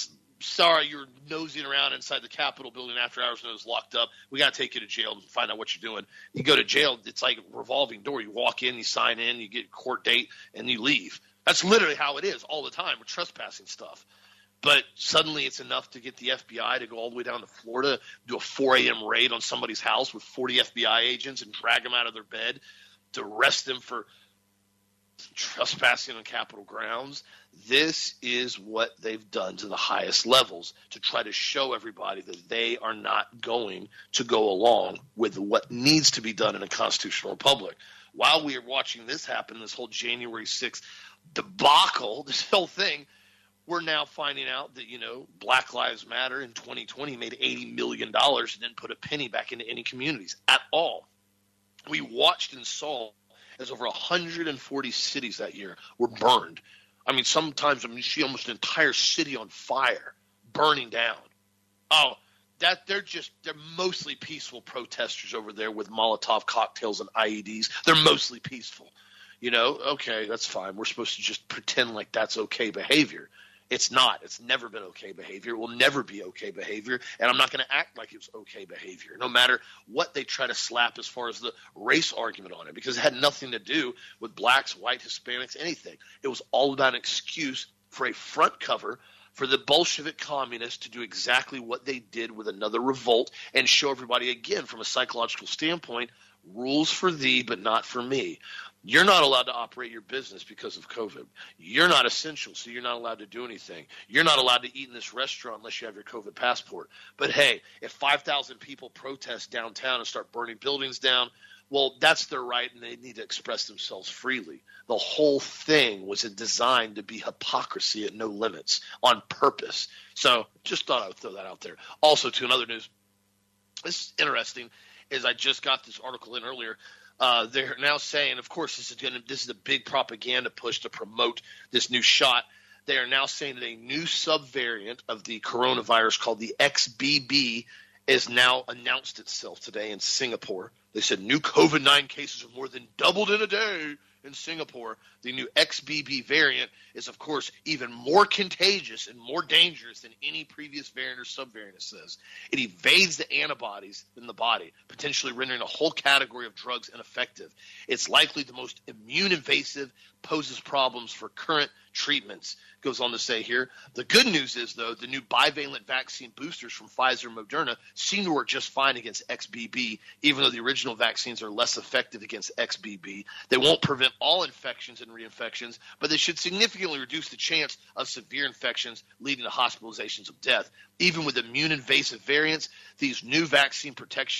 sorry, you're nosing around inside the Capitol building after hours and it was locked up. We got to take you to jail and find out what you're doing. You go to jail, it's like a revolving door. You walk in, you sign in, you get a court date, and you leave. That's literally how it is all the time with trespassing stuff. But suddenly it's enough to get the F B I to go all the way down to Florida, do a four a.m. raid on somebody's house with forty F B I agents and drag them out of their bed to arrest them for trespassing on Capitol grounds. This is what they've done to the highest levels to try to show everybody that they are not going to go along with what needs to be done in a constitutional republic. While we are watching this happen, this whole January sixth debacle, this whole thing, we're now finding out that, you know, Black Lives Matter in twenty twenty made eighty million dollars and didn't put a penny back into any communities at all. We watched and saw as over one hundred forty cities that year were burned. I mean, sometimes I mean, you see almost an entire city on fire, burning down. Oh, that they're just – they're mostly peaceful protesters over there with Molotov cocktails and I E Ds. They're mostly peaceful. You know, okay, that's fine. We're supposed to just pretend like that's okay behavior. It's not. It's never been okay behavior. It will never be okay behavior, and I'm not going to act like it was okay behavior, no matter what they try to slap as far as the race argument on it, because it had nothing to do with blacks, white, Hispanics, anything. It was all about an excuse for a front cover for the Bolshevik communists to do exactly what they did with another revolt and show everybody, again, from a psychological standpoint, rules for thee but not for me. You're not allowed to operate your business because of COVID. You're not essential, so you're not allowed to do anything. You're not allowed to eat in this restaurant unless you have your COVID passport. But, hey, if five thousand people protest downtown and start burning buildings down, well, that's their right, and they need to express themselves freely. The whole thing was designed to be hypocrisy at no limits on purpose. So just thought I would throw that out there. Also, to another news, this is interesting, is I just got this article in earlier. Uh, they're now saying, of course, this is going to this is a big propaganda push to promote this new shot. They are now saying that a new subvariant of the coronavirus called the X B B is now announced itself today in Singapore. They said new COVID nine cases have more than doubled in a day in Singapore. The new X B B variant is, of course, even more contagious and more dangerous than any previous variant or subvariant, it says. It evades the antibodies in the body, potentially rendering a whole category of drugs ineffective. It's likely the most immune invasive, poses problems for current treatments. Goes on to say here, the good news is, though, the new bivalent vaccine boosters from Pfizer and Moderna seem to work just fine against X B B, even though the original vaccines are less effective against X B B. They won't prevent all infections and reinfections, but they should significantly reduce the chance of severe infections leading to hospitalizations of death. Even with immune invasive variants, these new vaccine protections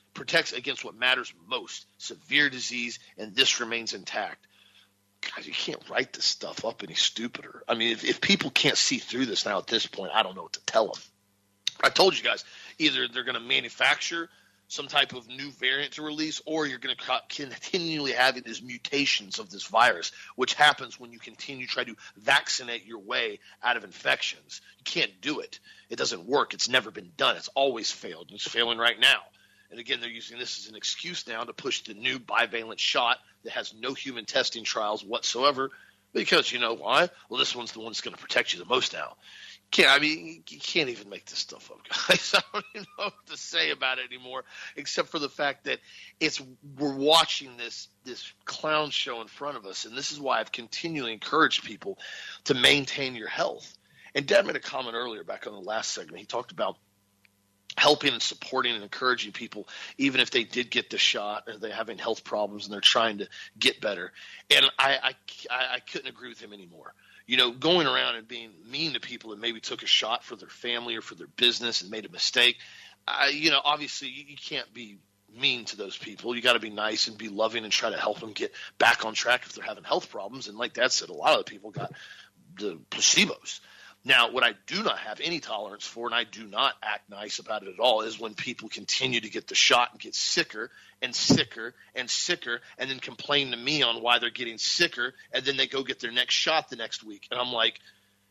protects against what matters most, severe disease, and this remains intact. God, you can't write this stuff up any stupider. I mean, if, if people can't see through this now at this point, I don't know what to tell them. I told you guys, either they're going to manufacture some type of new variant to release, or you're going to continually have these mutations of this virus, which happens when you continue to try to vaccinate your way out of infections. You can't do it. It doesn't work. It's never been done. It's always failed. It's failing right now. And again, they're using this as an excuse now to push the new bivalent shot that has no human testing trials whatsoever, because you know why? Well, this one's the one that's going to protect you the most now. Can't, I mean, you can't even make this stuff up, guys. I don't even know what to say about it anymore, except for the fact that it's we're watching this this clown show in front of us, and this is why I've continually encouraged people to maintain your health. And Dad made a comment earlier back on the last segment. He talked about helping and supporting and encouraging people, even if they did get the shot or they're having health problems and they're trying to get better. And I, I, I couldn't agree with him anymore. You know, going around and being mean to people that maybe took a shot for their family or for their business and made a mistake, I, you know, obviously you, you can't be mean to those people. You got to be nice and be loving and try to help them get back on track if they're having health problems. And like Dad said, a lot of the people got the placebos. Now, what I do not have any tolerance for, and I do not act nice about it at all, is when people continue to get the shot and get sicker and sicker and sicker and then complain to me on why they're getting sicker, and then they go get their next shot the next week. And I'm like,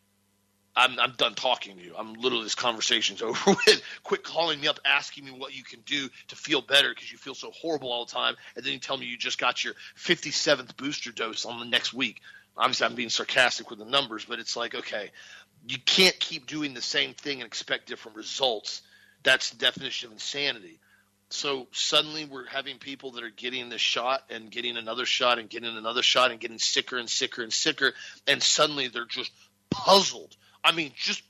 I'm, I'm done talking to you. I'm literally, this conversation's over with. Quit calling me up asking me what you can do to feel better because you feel so horrible all the time, and then you tell me you just got your fifty-seventh booster dose on the next week. Obviously, I'm being sarcastic with the numbers, but it's like, okay, you can't keep doing the same thing and expect different results. That's the definition of insanity. So suddenly we're having people that are getting this shot and getting another shot and getting another shot and getting sicker and sicker and sicker, and suddenly they're just puzzled. I mean, just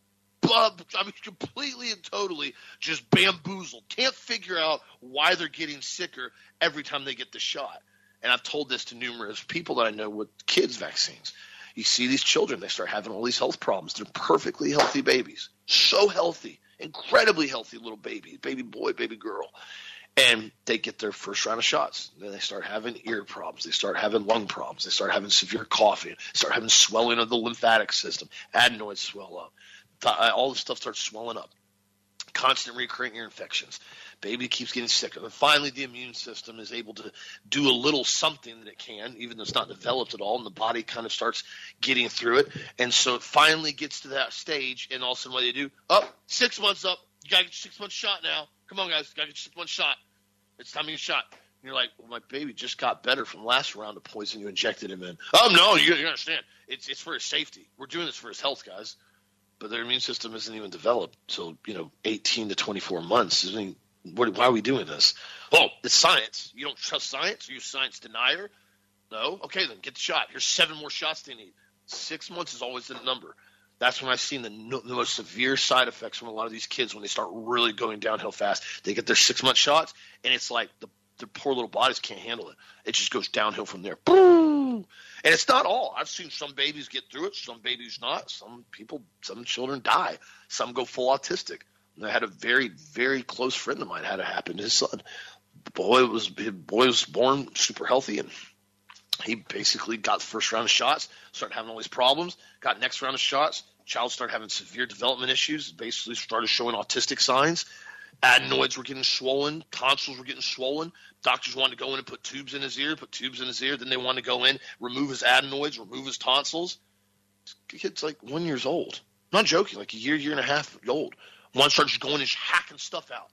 I mean, completely and totally just bamboozled. Can't figure out why they're getting sicker every time they get the shot. And I've told this to numerous people that I know with kids' vaccines. You see these children, they start having all these health problems. They're perfectly healthy babies, so healthy, incredibly healthy little baby, baby boy, baby girl. And they get their first round of shots. Then they start having ear problems. They start having lung problems. They start having severe coughing. They start having swelling of the lymphatic system. Adenoids swell up. All this stuff starts swelling up. Constant recurring ear infections. Baby keeps getting sicker. And finally, the immune system is able to do a little something that it can, even though it's not developed at all, and the body kind of starts getting through it. And so it finally gets to that stage, and all of a sudden what they do, oh, six months up. You got to get your six-month shot now. Come on, guys. Got to get your six-month shot. It's time to get a shot. And you're like, well, my baby just got better from last round of poison you injected him in. Oh, no, you, you understand. It's, it's for his safety. We're doing this for his health, guys. But their immune system isn't even developed until, you know, eighteen to twenty-four months. I mean, what, why are we doing this? Oh, it's science. You don't trust science? Are you a science denier? No? Okay, then get the shot. Here's seven more shots they need. Six months is always the number. That's when I've seen the, no, the most severe side effects from a lot of these kids when they start really going downhill fast. They get their six-month shots, and it's like the, the poor little bodies can't handle it. It just goes downhill from there. Boom! And it's not all. I've seen some babies get through it, some babies not. Some people, some children die. Some go full autistic. And I had a very, very close friend of mine had it happen to his son. The boy was, the boy was born super healthy, and he basically got the first round of shots, started having all these problems, got next round of shots. Child started having severe development issues, basically started showing autistic signs. Adenoids were getting swollen. Tonsils were getting swollen. Doctors wanted to go in and put tubes in his ear, put tubes in his ear. Then they wanted to go in, remove his adenoids, remove his tonsils. This kid's like one years old. I'm not joking, like a year, year and a half old. One starts going and hacking stuff out.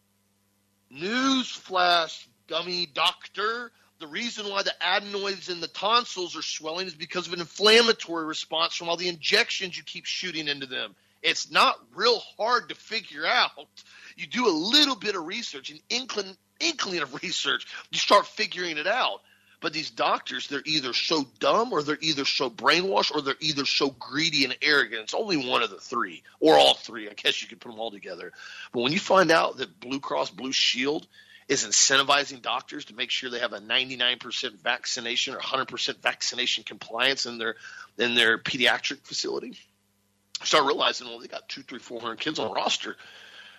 Newsflash, dummy doctor. The reason why the adenoids and the tonsils are swelling is because of an inflammatory response from all the injections you keep shooting into them. It's not real hard to figure out. You do a little bit of research, an inkling, inkling of research, you start figuring it out. But these doctors, they're either so dumb or they're either so brainwashed or they're either so greedy and arrogant. It's only one of the three, or all three. I guess you could put them all together. But when you find out that Blue Cross Blue Shield is incentivizing doctors to make sure they have a ninety-nine percent vaccination or one hundred percent vaccination compliance in their in their pediatric facility, I start realizing, well, they got two, three, four hundred kids on the roster.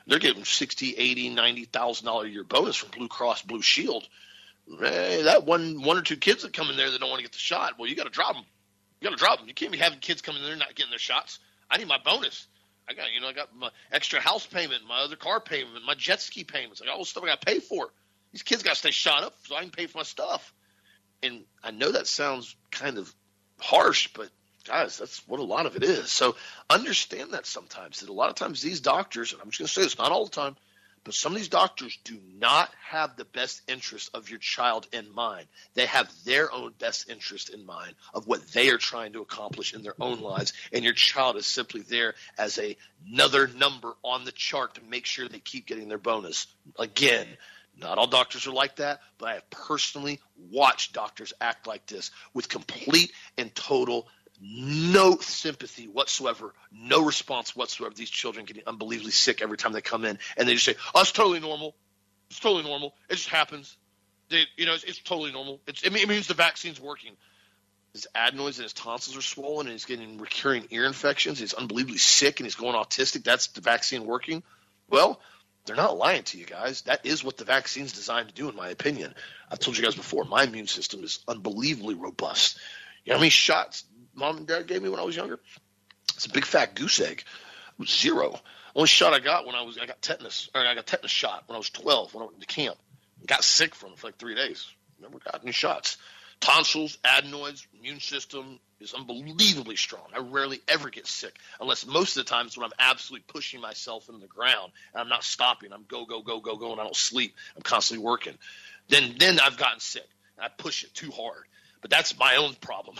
They're getting sixty, eighty, ninety thousand dollars a year bonus from Blue Cross Blue Shield. Hey, that one one or two kids that come in there that don't want to get the shot, well, you got to drop them. You got to drop them. You can't be having kids coming in there not getting their shots. I need my bonus. I got, you know, I got my extra house payment, my other car payment, my jet ski payments. I got all this stuff I got to pay for. These kids got to stay shot up so I can pay for my stuff. And I know that sounds kind of harsh, but guys, that's what a lot of it is. So understand that sometimes, that a lot of times these doctors, and I'm just going to say this, not all the time, but some of these doctors do not have the best interest of your child in mind. They have their own best interest in mind of what they are trying to accomplish in their own lives, and your child is simply there as a, another number on the chart to make sure they keep getting their bonus. Again, not all doctors are like that, but I have personally watched doctors act like this with complete and total no sympathy whatsoever, no response whatsoever. These children getting unbelievably sick every time they come in, and they just say, "Oh, it's totally normal. It's totally normal. It just happens. They, you know, it's, it's totally normal. It's, it means the vaccine's working." His adenoids and his tonsils are swollen, and he's getting recurring ear infections. He's unbelievably sick, and he's going autistic. That's the vaccine working? Well, they're not lying to you guys. That is what the vaccine's designed to do, in my opinion. I've told you guys before, my immune system is unbelievably robust. You know how many shots mom and dad gave me when I was younger? It's a big fat goose egg. It was zero. Only shot I got when I was I got tetanus, or I got tetanus shot when I was twelve when I went to camp. Got sick from it for like three days. Never got any shots. Tonsils, adenoids, immune system is unbelievably strong. I rarely ever get sick, unless most of the times when I'm absolutely pushing myself into the ground and I'm not stopping. I'm go, go, go, go, go, and I don't sleep. I'm constantly working. Then then I've gotten sick. I push it too hard. But that's my own problem.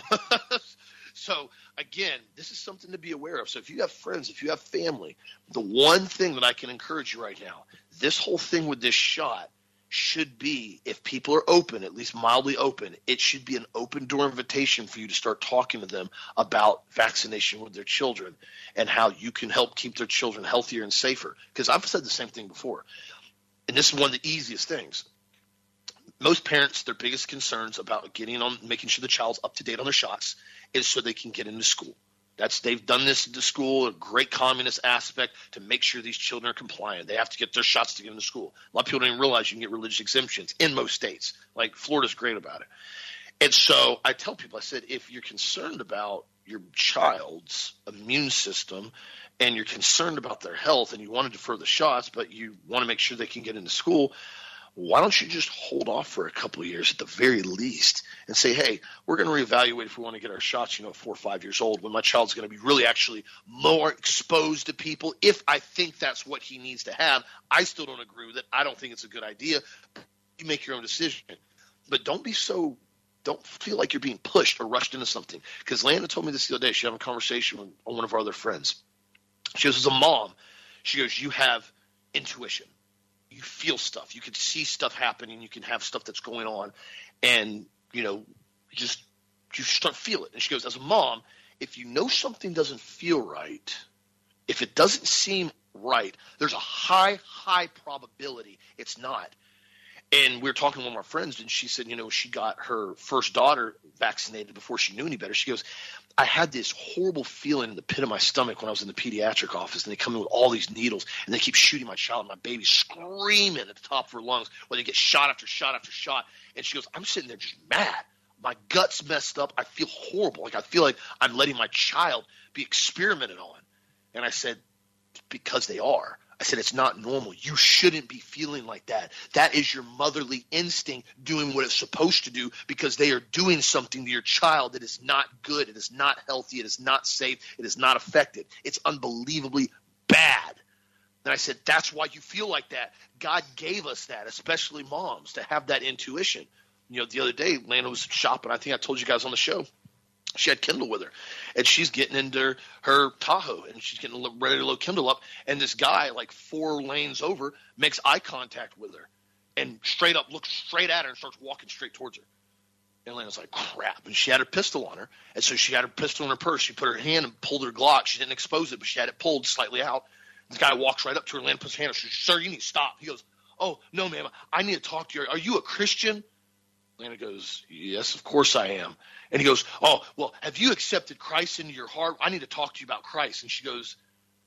So, again, this is something to be aware of. So if you have friends, if you have family, the one thing that I can encourage you right now, this whole thing with this shot should be, if people are open, at least mildly open, it should be an open door invitation for you to start talking to them about vaccination with their children and how you can help keep their children healthier and safer. Because I've said the same thing before, and this is one of the easiest things. Most parents, their biggest concerns about getting on, making sure the child's up to date on their shots is so they can get into school. That's they've done this at the school, a great communist aspect to make sure these children are compliant. They have to get their shots to get into school. A lot of people don't even realize you can get religious exemptions in most states. Like Florida's great about it. And so I tell people, I said, if you're concerned about your child's immune system and you're concerned about their health and you want to defer the shots, but you want to make sure they can get into school, why don't you just hold off for a couple of years at the very least and say, hey, we're going to reevaluate if we want to get our shots, you know, at four or five years old when my child's going to be really actually more exposed to people. If I think that's what he needs to have, I still don't agree with it. I don't think it's a good idea. You make your own decision. But don't be so – don't feel like you're being pushed or rushed into something. Because Lana told me this the other day. She had a conversation with one of our other friends. She goes, as a mom, she goes, you have intuition. You feel stuff. You can see stuff happening. You can have stuff that's going on. And, you know, just you start to feel it. And she goes, as a mom, if you know something doesn't feel right, if it doesn't seem right, there's a high, high probability it's not. And we were talking to one of our friends, and she said, you know, she got her first daughter vaccinated before she knew any better. She goes, I had this horrible feeling in the pit of my stomach when I was in the pediatric office, and they come in with all these needles, and they keep shooting my child, and my baby's screaming at the top of her lungs while they get shot after shot after shot. And she goes, I'm sitting there just mad. My gut's messed up. I feel horrible. Like I feel like I'm letting my child be experimented on. And I said, because they are. I said, it's not normal. You shouldn't be feeling like that. That is your motherly instinct doing what it's supposed to do because they are doing something to your child that is not good. It is not healthy. It is not safe. It is not effective. It's unbelievably bad. And I said, that's why you feel like that. God gave us that, especially moms, to have that intuition. You know, the other day, Lana was shopping. I think I told you guys on the show. She had Kindle with her, and she's getting into her Tahoe, and she's getting ready to load Kindle up, and this guy, like four lanes over, makes eye contact with her and straight up looks straight at her and starts walking straight towards her. And Lana's like, crap. And she had her pistol on her, and so she had her pistol in her purse. She put her hand and pulled her Glock. She didn't expose it, but she had it pulled slightly out. The guy walks right up to her. Lana puts her hand on her. She says, sir, you need to stop. He goes, oh, no, ma'am, I need to talk to you. Are you a Christian? Lana goes, yes, of course I am. And he goes, oh, well, have you accepted Christ into your heart? I need to talk to you about Christ. And she goes,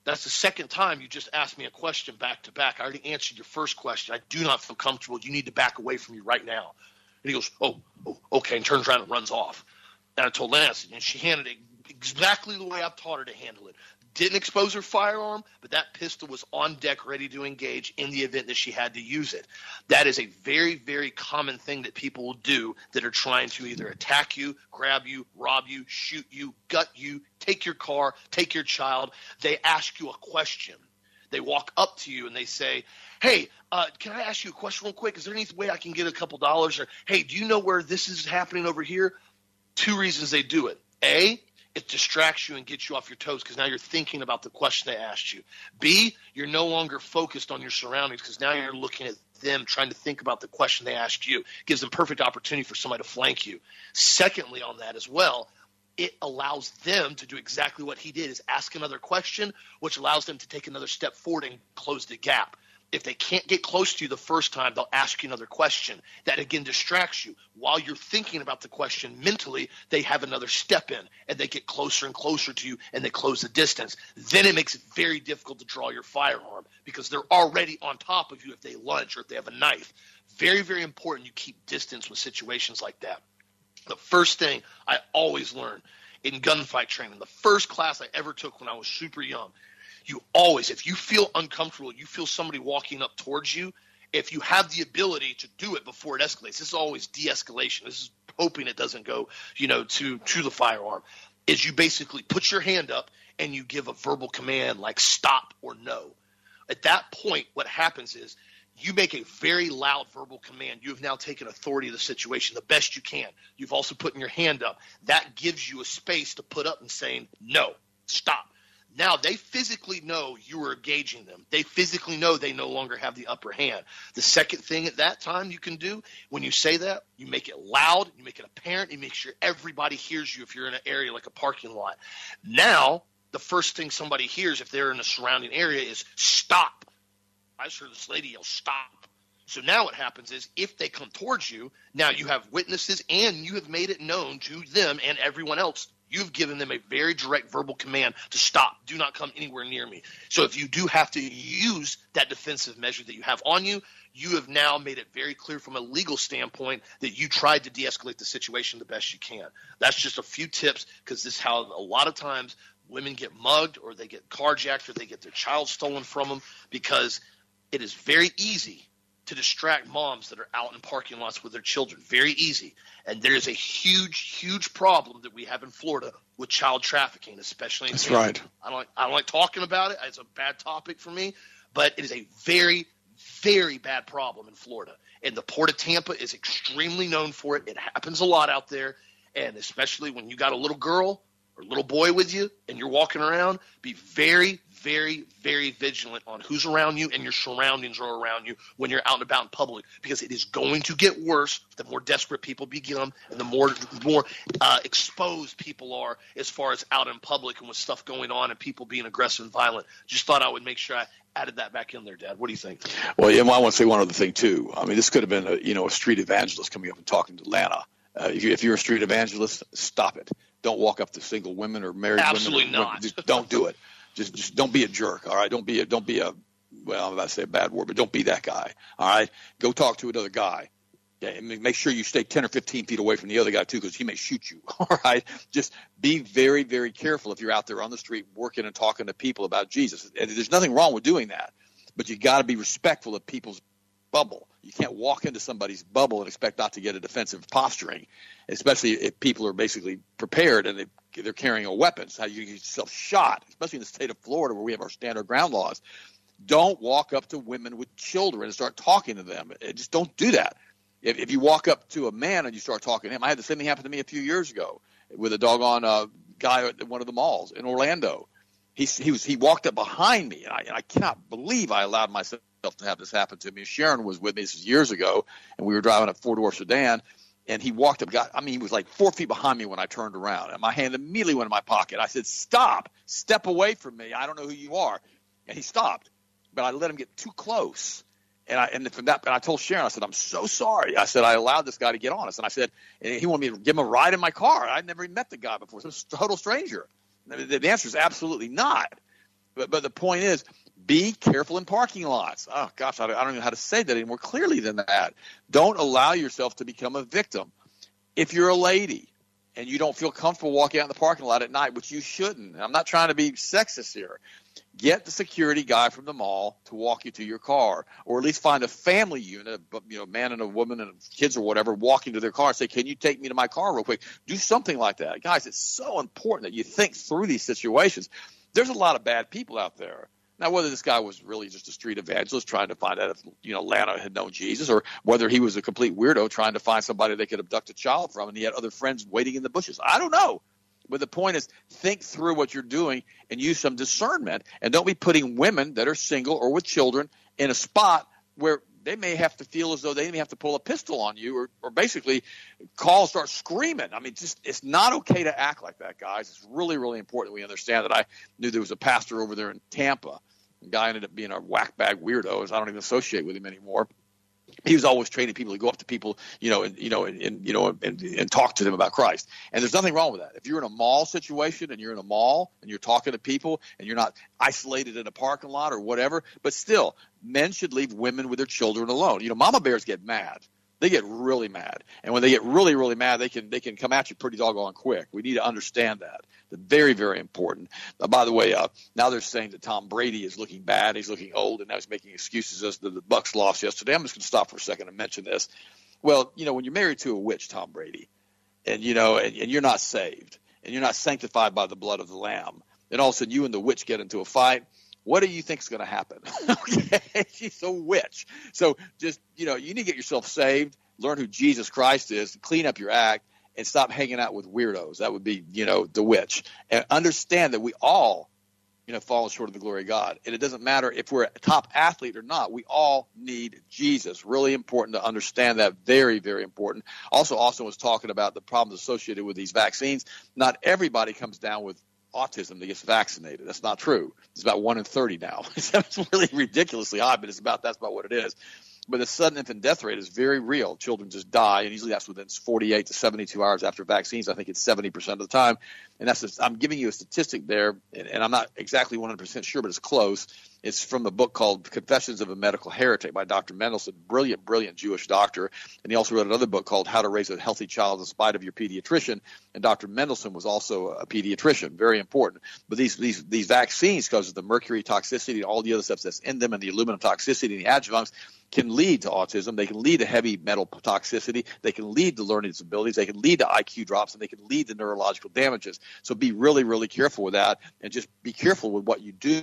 That's the second time you just asked me a question back to back. I already answered your first question. I do not feel comfortable. You need to back away from me right now. And he goes, oh, oh, okay, and turns around and runs off. And I told Lance, and she handled it exactly the way I've taught her to handle it. Didn't expose her firearm, but that pistol was on deck ready to engage in the event that she had to use it. That is a very, very common thing that people will do that are trying to either attack you, grab you, rob you, shoot you, gut you, take your car, take your child. They ask you a question. They walk up to you and they say, hey, uh, can I ask you a question real quick? Is there any way I can get a couple dollars? Or, hey, do you know where this is happening over here? Two reasons they do it. A, it distracts you and gets you off your toes because now you're thinking about the question they asked you. B, you're no longer focused on your surroundings because now you're looking at them trying to think about the question they asked you. It gives them perfect opportunity for somebody to flank you. Secondly, on that as well, it allows them to do exactly what he did, is ask another question, which allows them to take another step forward and close the gap. If they can't get close to you the first time, they'll ask you another question. That, again, distracts you. While you're thinking about the question mentally, they have another step in, and they get closer and closer to you, and they close the distance. Then it makes it very difficult to draw your firearm because they're already on top of you if they lunge or if they have a knife. Very, very important you keep distance with situations like that. The first thing I always learn in gunfight training, the first class I ever took when I was super young, you always, if you feel uncomfortable, you feel somebody walking up towards you, if you have the ability to do it before it escalates, this is always de-escalation. This is hoping it doesn't go, you know, to, to the firearm, is you basically put your hand up and you give a verbal command like stop or no. At that point, what happens is you make a very loud verbal command. You have now taken authority of the situation the best you can. You've also put your hand up. That gives you a space to put up and saying no, stop. Now they physically know you are engaging them. They physically know they no longer have the upper hand. The second thing at that time you can do when you say that, you make it loud, you make it apparent, you make sure everybody hears you if you're in an area like a parking lot. Now the first thing somebody hears if they're in a surrounding area is stop. I just heard this lady yell stop. So now what happens is if they come towards you, now you have witnesses and you have made it known to them and everyone else. You've given them a very direct verbal command to stop. Do not come anywhere near me. So if you do have to use that defensive measure that you have on you, you have now made it very clear from a legal standpoint that you tried to de-escalate the situation the best you can. That's just a few tips because this is how a lot of times women get mugged or they get carjacked or they get their child stolen from them because it is very easy to distract moms that are out in parking lots with their children. Very easy. And there's a huge, huge problem that we have in Florida with child trafficking, especially in That's Tampa. right. I don't like, I don't like talking about it. It's a bad topic for me, but it is a very, very bad problem in Florida. And the Port of Tampa is extremely known for it. It happens a lot out there. And especially when you got a little girl or little boy with you and you're walking around, be very, very, very vigilant on who's around you and your surroundings are around you when you're out and about in public because it is going to get worse the more desperate people become and the more more uh, exposed people are as far as out in public and with stuff going on and people being aggressive and violent. Just thought I would make sure I added that back in there, Dad. What do you think? Well, yeah, well, I want to say one other thing, too. I mean, this could have been, a, you know, a street evangelist coming up and talking to Lana. Uh, if, you, if you're a street evangelist, stop it. Don't walk up to single women or married Absolutely women. Absolutely not. Don't do it. Just, just don't be a jerk. All right. Don't be a, don't be a, well, I'm about to say a bad word, but don't be that guy. All right. Go talk to another guy. Okay. And make sure you stay ten or fifteen feet away from the other guy too, because he may shoot you. All right. Just be very, very careful if you're out there on the street working and talking to people about Jesus. And there's nothing wrong with doing that, but you got to be respectful of people's bubble. You can't walk into somebody's bubble and expect not to get a defensive posturing, especially if people are basically prepared and they, they're carrying a weapon. So how you get yourself shot, especially in the state of Florida where we have our standard ground laws. Don't walk up to women with children and start talking to them. Just don't do that. If, if you walk up to a man and you start talking to him, I had the same thing happen to me a few years ago with a doggone uh, guy at one of the malls in Orlando. He, he was he walked up behind me, and I, and I cannot believe I allowed myself to have this happen to me. Sharon was with me. This was years ago, and we were driving a four-door sedan, and he walked up. Got, I mean, he was like four feet behind me when I turned around, and my hand immediately went in my pocket. I said, "Stop! Step away from me. I don't know who you are." And he stopped, but I let him get too close. And I and from that, and I told Sharon, I said, "I'm so sorry." I said, "I allowed this guy to get on us," and I said, and he wanted me to give him a ride in my car. I'd never even met the guy before. So it was a total stranger. The answer is absolutely not. But, but the point is, be careful in parking lots. Oh, gosh, I don't, I don't know how to say that any more clearly than that. Don't allow yourself to become a victim. If you're a lady and you don't feel comfortable walking out in the parking lot at night, which you shouldn't, I'm not trying to be sexist here, get the security guy from the mall to walk you to your car, or at least find a family unit, you know, a man and a woman and kids or whatever, walking to their car and say, can you take me to my car real quick? Do something like that. Guys, it's so important that you think through these situations. There's a lot of bad people out there. Now, whether this guy was really just a street evangelist trying to find out if, you know, Lana had known Jesus, or whether he was a complete weirdo trying to find somebody they could abduct a child from and he had other friends waiting in the bushes, I don't know. But the point is, think through what you're doing and use some discernment, and don't be putting women that are single or with children in a spot where they may have to feel as though they may have to pull a pistol on you, or, or basically call, start screaming. I mean, just it's not okay to act like that, guys. It's really, really important that we understand that. I knew there was a pastor over there in Tampa. The guy ended up being a whack bag weirdo. I don't even associate with him anymore. He was always training people to go up to people, you know, and you know, and, and you know, and, and talk to them about Christ. And there's nothing wrong with that. If you're in a mall situation and you're in a mall and you're talking to people and you're not isolated in a parking lot or whatever, but still, men should leave women with their children alone. You know, mama bears get mad. They get really mad. And when they get really, really mad, they can they can come at you pretty doggone quick. We need to understand that. That's very, very important. Uh, by the way, uh, now they're saying that Tom Brady is looking bad. He's looking old, and now he's making excuses as the, the Bucs lost yesterday. I'm just going to stop for a second and mention this. Well, you know, when you're married to a witch, Tom Brady, and, you know, and, and you're not saved, and you're not sanctified by the blood of the Lamb, and all of a sudden you and the witch get into a fight, what do you think is going to happen? Okay, she's a witch. So just, you know, you need to get yourself saved, learn who Jesus Christ is, clean up your act, and stop hanging out with weirdos. That would be, you know, the witch. And understand that we all, you know, fall short of the glory of God. And it doesn't matter if we're a top athlete or not. We all need Jesus. Really important to understand that. Very, very important. Also, Austin was talking about the problems associated with these vaccines. Not everybody comes down with autism that gets vaccinated. That's not true. It's about one in thirty now. It's really ridiculously high, but it's about that's about what it is. But the sudden infant death rate is very real. Children just die, and usually that's within forty-eight to seventy-two hours after vaccines. I think it's seventy percent of the time. And that's just, I'm giving you a statistic there, and, and I'm not exactly one hundred percent sure, but it's close. It's from a book called Confessions of a Medical Heretic by Doctor Mendelsohn, brilliant, brilliant Jewish doctor. And he also wrote another book called How to Raise a Healthy Child in Spite of Your Pediatrician. And Doctor Mendelsohn was also a pediatrician, very important. But these these these vaccines, because of the mercury toxicity and all the other stuff that's in them, and the aluminum toxicity and the adjuvants, can lead to autism. They can lead to heavy metal toxicity. They can lead to learning disabilities. They can lead to I Q drops, and they can lead to neurological damages. So be really, really careful with that, and just be careful with what you do,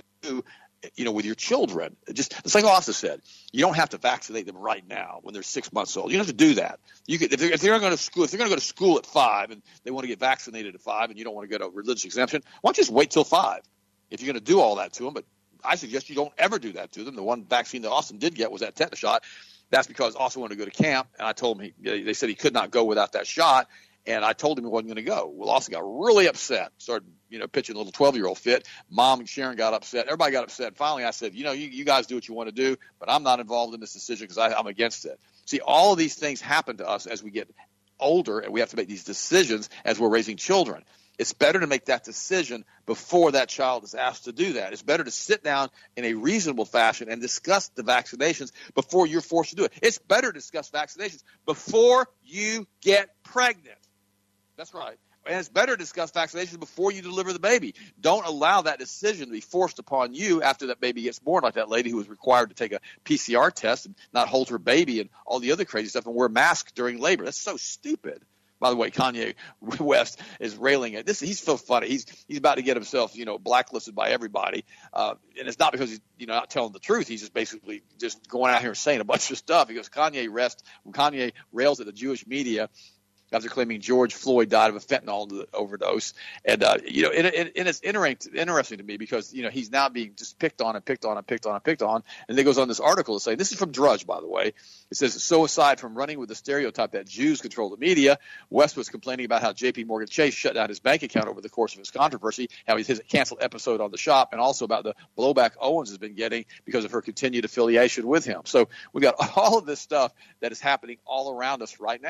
you know, with your children. Just it's like Austin said, you don't have to vaccinate them right now when they're six months old. You don't have to do that. You could, if they're, if they're going to school, if they're going to go to school at five and they want to get vaccinated at five, and you don't want to get a religious exemption, why don't you just wait till five? If you're going to do all that to them, but I suggest you don't ever do that to them. The one vaccine that Austin did get was that tetanus shot. That's because Austin wanted to go to camp, and I told him he, they said he could not go without that shot, and I told him he wasn't going to go. Well, Austin got really upset, started, you know, pitching a little twelve-year-old fit. Mom and Sharon got upset. Everybody got upset. Finally, I said, you know, you, you guys do what you want to do, but I'm not involved in this decision because I'm against it. See, all of these things happen to us as we get older, and we have to make these decisions as we're raising children. It's better to make that decision before that child is asked to do that. It's better to sit down in a reasonable fashion and discuss the vaccinations before you're forced to do it. It's better to discuss vaccinations before you get pregnant. That's right. And it's better to discuss vaccinations before you deliver the baby. Don't allow that decision to be forced upon you after that baby gets born, like that lady who was required to take a P C R test and not hold her baby and all the other crazy stuff and wear masks during labor. That's so stupid. By the way, Kanye West is railing at this. He's so funny. He's he's about to get himself, you know, blacklisted by everybody, uh, and it's not because he's, you know, not telling the truth. He's just basically just going out here and saying a bunch of stuff. He goes, Kanye rest. Kanye rails at the Jewish media after claiming George Floyd died of a fentanyl overdose. And, uh, you know, it, it, it is interesting, interesting to me because, you know, he's now being just picked on and picked on and picked on and picked on. And then goes on this article to say, this is from Drudge, by the way. It says, so aside from running with the stereotype that Jews control the media, West was complaining about how J P Morgan Chase shut down his bank account over the course of his controversy, how his canceled episode on The Shop, and also about the blowback Owens has been getting because of her continued affiliation with him. So we've got all of this stuff that is happening all around us right now.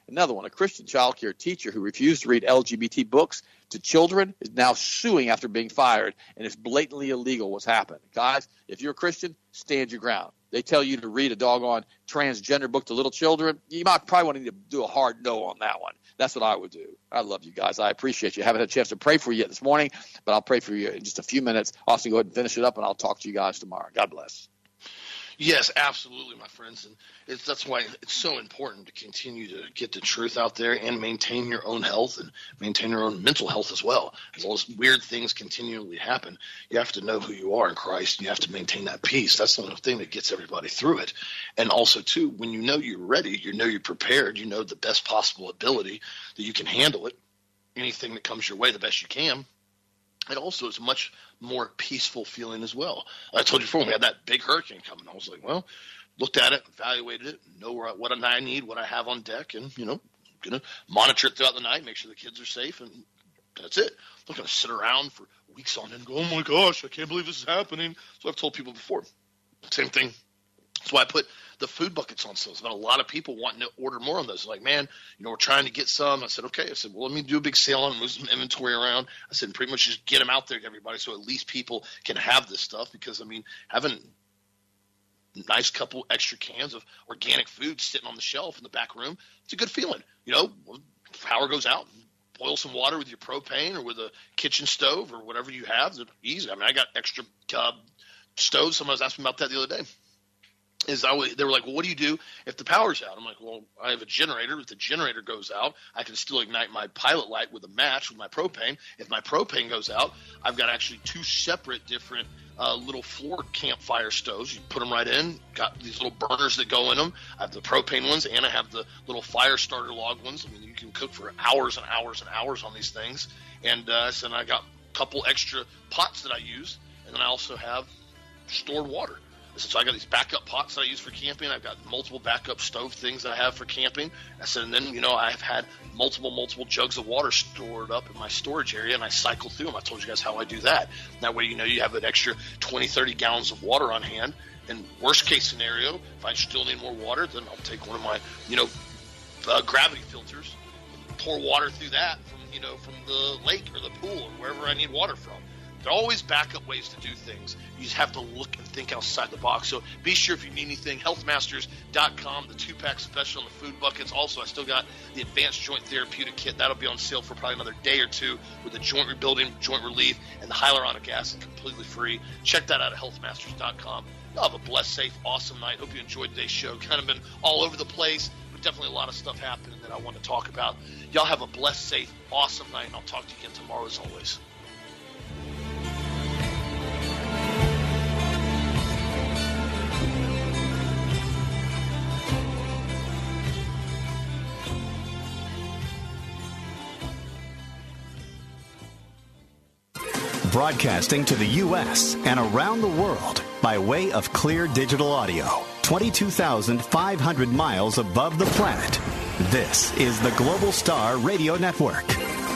Another one, a Christian child care teacher who refused to read L G B T books to children is now suing after being fired, and it's blatantly illegal what's happened. Guys, if you're a Christian, stand your ground. They tell you to read a doggone transgender book to little children, you might probably want to need to do a hard no on that one. That's what I would do. I love you guys. I appreciate you. I haven't had a chance to pray for you yet this morning, but I'll pray for you in just a few minutes. Austin, go ahead and finish it up, and I'll talk to you guys tomorrow. God bless. Yes, absolutely, my friends. And it's, that's why it's so important to continue to get the truth out there and maintain your own health and maintain your own mental health as well. As all these weird things continually happen, you have to know who you are in Christ. And you have to maintain that peace. That's the only thing that gets everybody through it. And also, too, when you know you're ready, you know you're prepared, you know the best possible ability that you can handle it, anything that comes your way the best you can. It also is a much more peaceful feeling as well. I told you before, we had that big hurricane coming. I was like, well, looked at it, evaluated it, know what I need, what I have on deck, and, you know, going to monitor it throughout the night, make sure the kids are safe, and that's it. I'm not going to sit around for weeks on end and go, oh, my gosh, I can't believe this is happening. So I've told people before. Same thing. That's why I put the food buckets on sale. There's been a lot of people wanting to order more on those. Like, man, you know, we're trying to get some. I said, okay. I said, well, let me do a big sale on, move some inventory around. I said, pretty much just get them out there to everybody so at least people can have this stuff. Because, I mean, having a nice couple extra cans of organic food sitting on the shelf in the back room, it's a good feeling. You know, when power goes out, boil some water with your propane or with a kitchen stove or whatever you have. It's easy. I mean, I got extra uh, stoves. Someone was asking me about that the other day. Is I would, they were like, well, what do you do if the power's out? I'm like, well, I have a generator. If the generator goes out, I can still ignite my pilot light with a match with my propane. If my propane goes out, I've got actually two separate different uh, little floor campfire stoves. You put them right in, got these little burners that go in them. I have the propane ones, and I have the little fire starter log ones. I mean, you can cook for hours and hours and hours on these things. And uh, so I got a couple extra pots that I use, and then I also have stored water. So I got these backup pots that I use for camping. I've got multiple backup stove things that I have for camping. I said, and then, you know, I've had multiple, multiple jugs of water stored up in my storage area, and I cycle through them. I told you guys how I do that. That way, you know, you have an extra twenty, thirty gallons of water on hand. And worst case scenario, if I still need more water, then I'll take one of my, you know, uh, gravity filters, pour water through that from, you know, from the lake or the pool or wherever I need water from. There are always backup ways to do things. You just have to look and think outside the box. So be sure if you need anything, health masters dot com, the two-pack special on the food buckets. Also, I still got the Advanced Joint Therapeutic Kit. That'll be on sale for probably another day or two with the joint rebuilding, joint relief, and the hyaluronic acid completely free. Check that out at health masters dot com. Y'all have a blessed, safe, awesome night. Hope you enjoyed today's show. Kind of been all over the place, but definitely a lot of stuff happening that I want to talk about. Y'all have a blessed, safe, awesome night, and I'll talk to you again tomorrow as always. Broadcasting to the U S and around the world by way of Clear Digital Audio, twenty-two thousand five hundred miles above the planet. This is the Global Star Radio Network.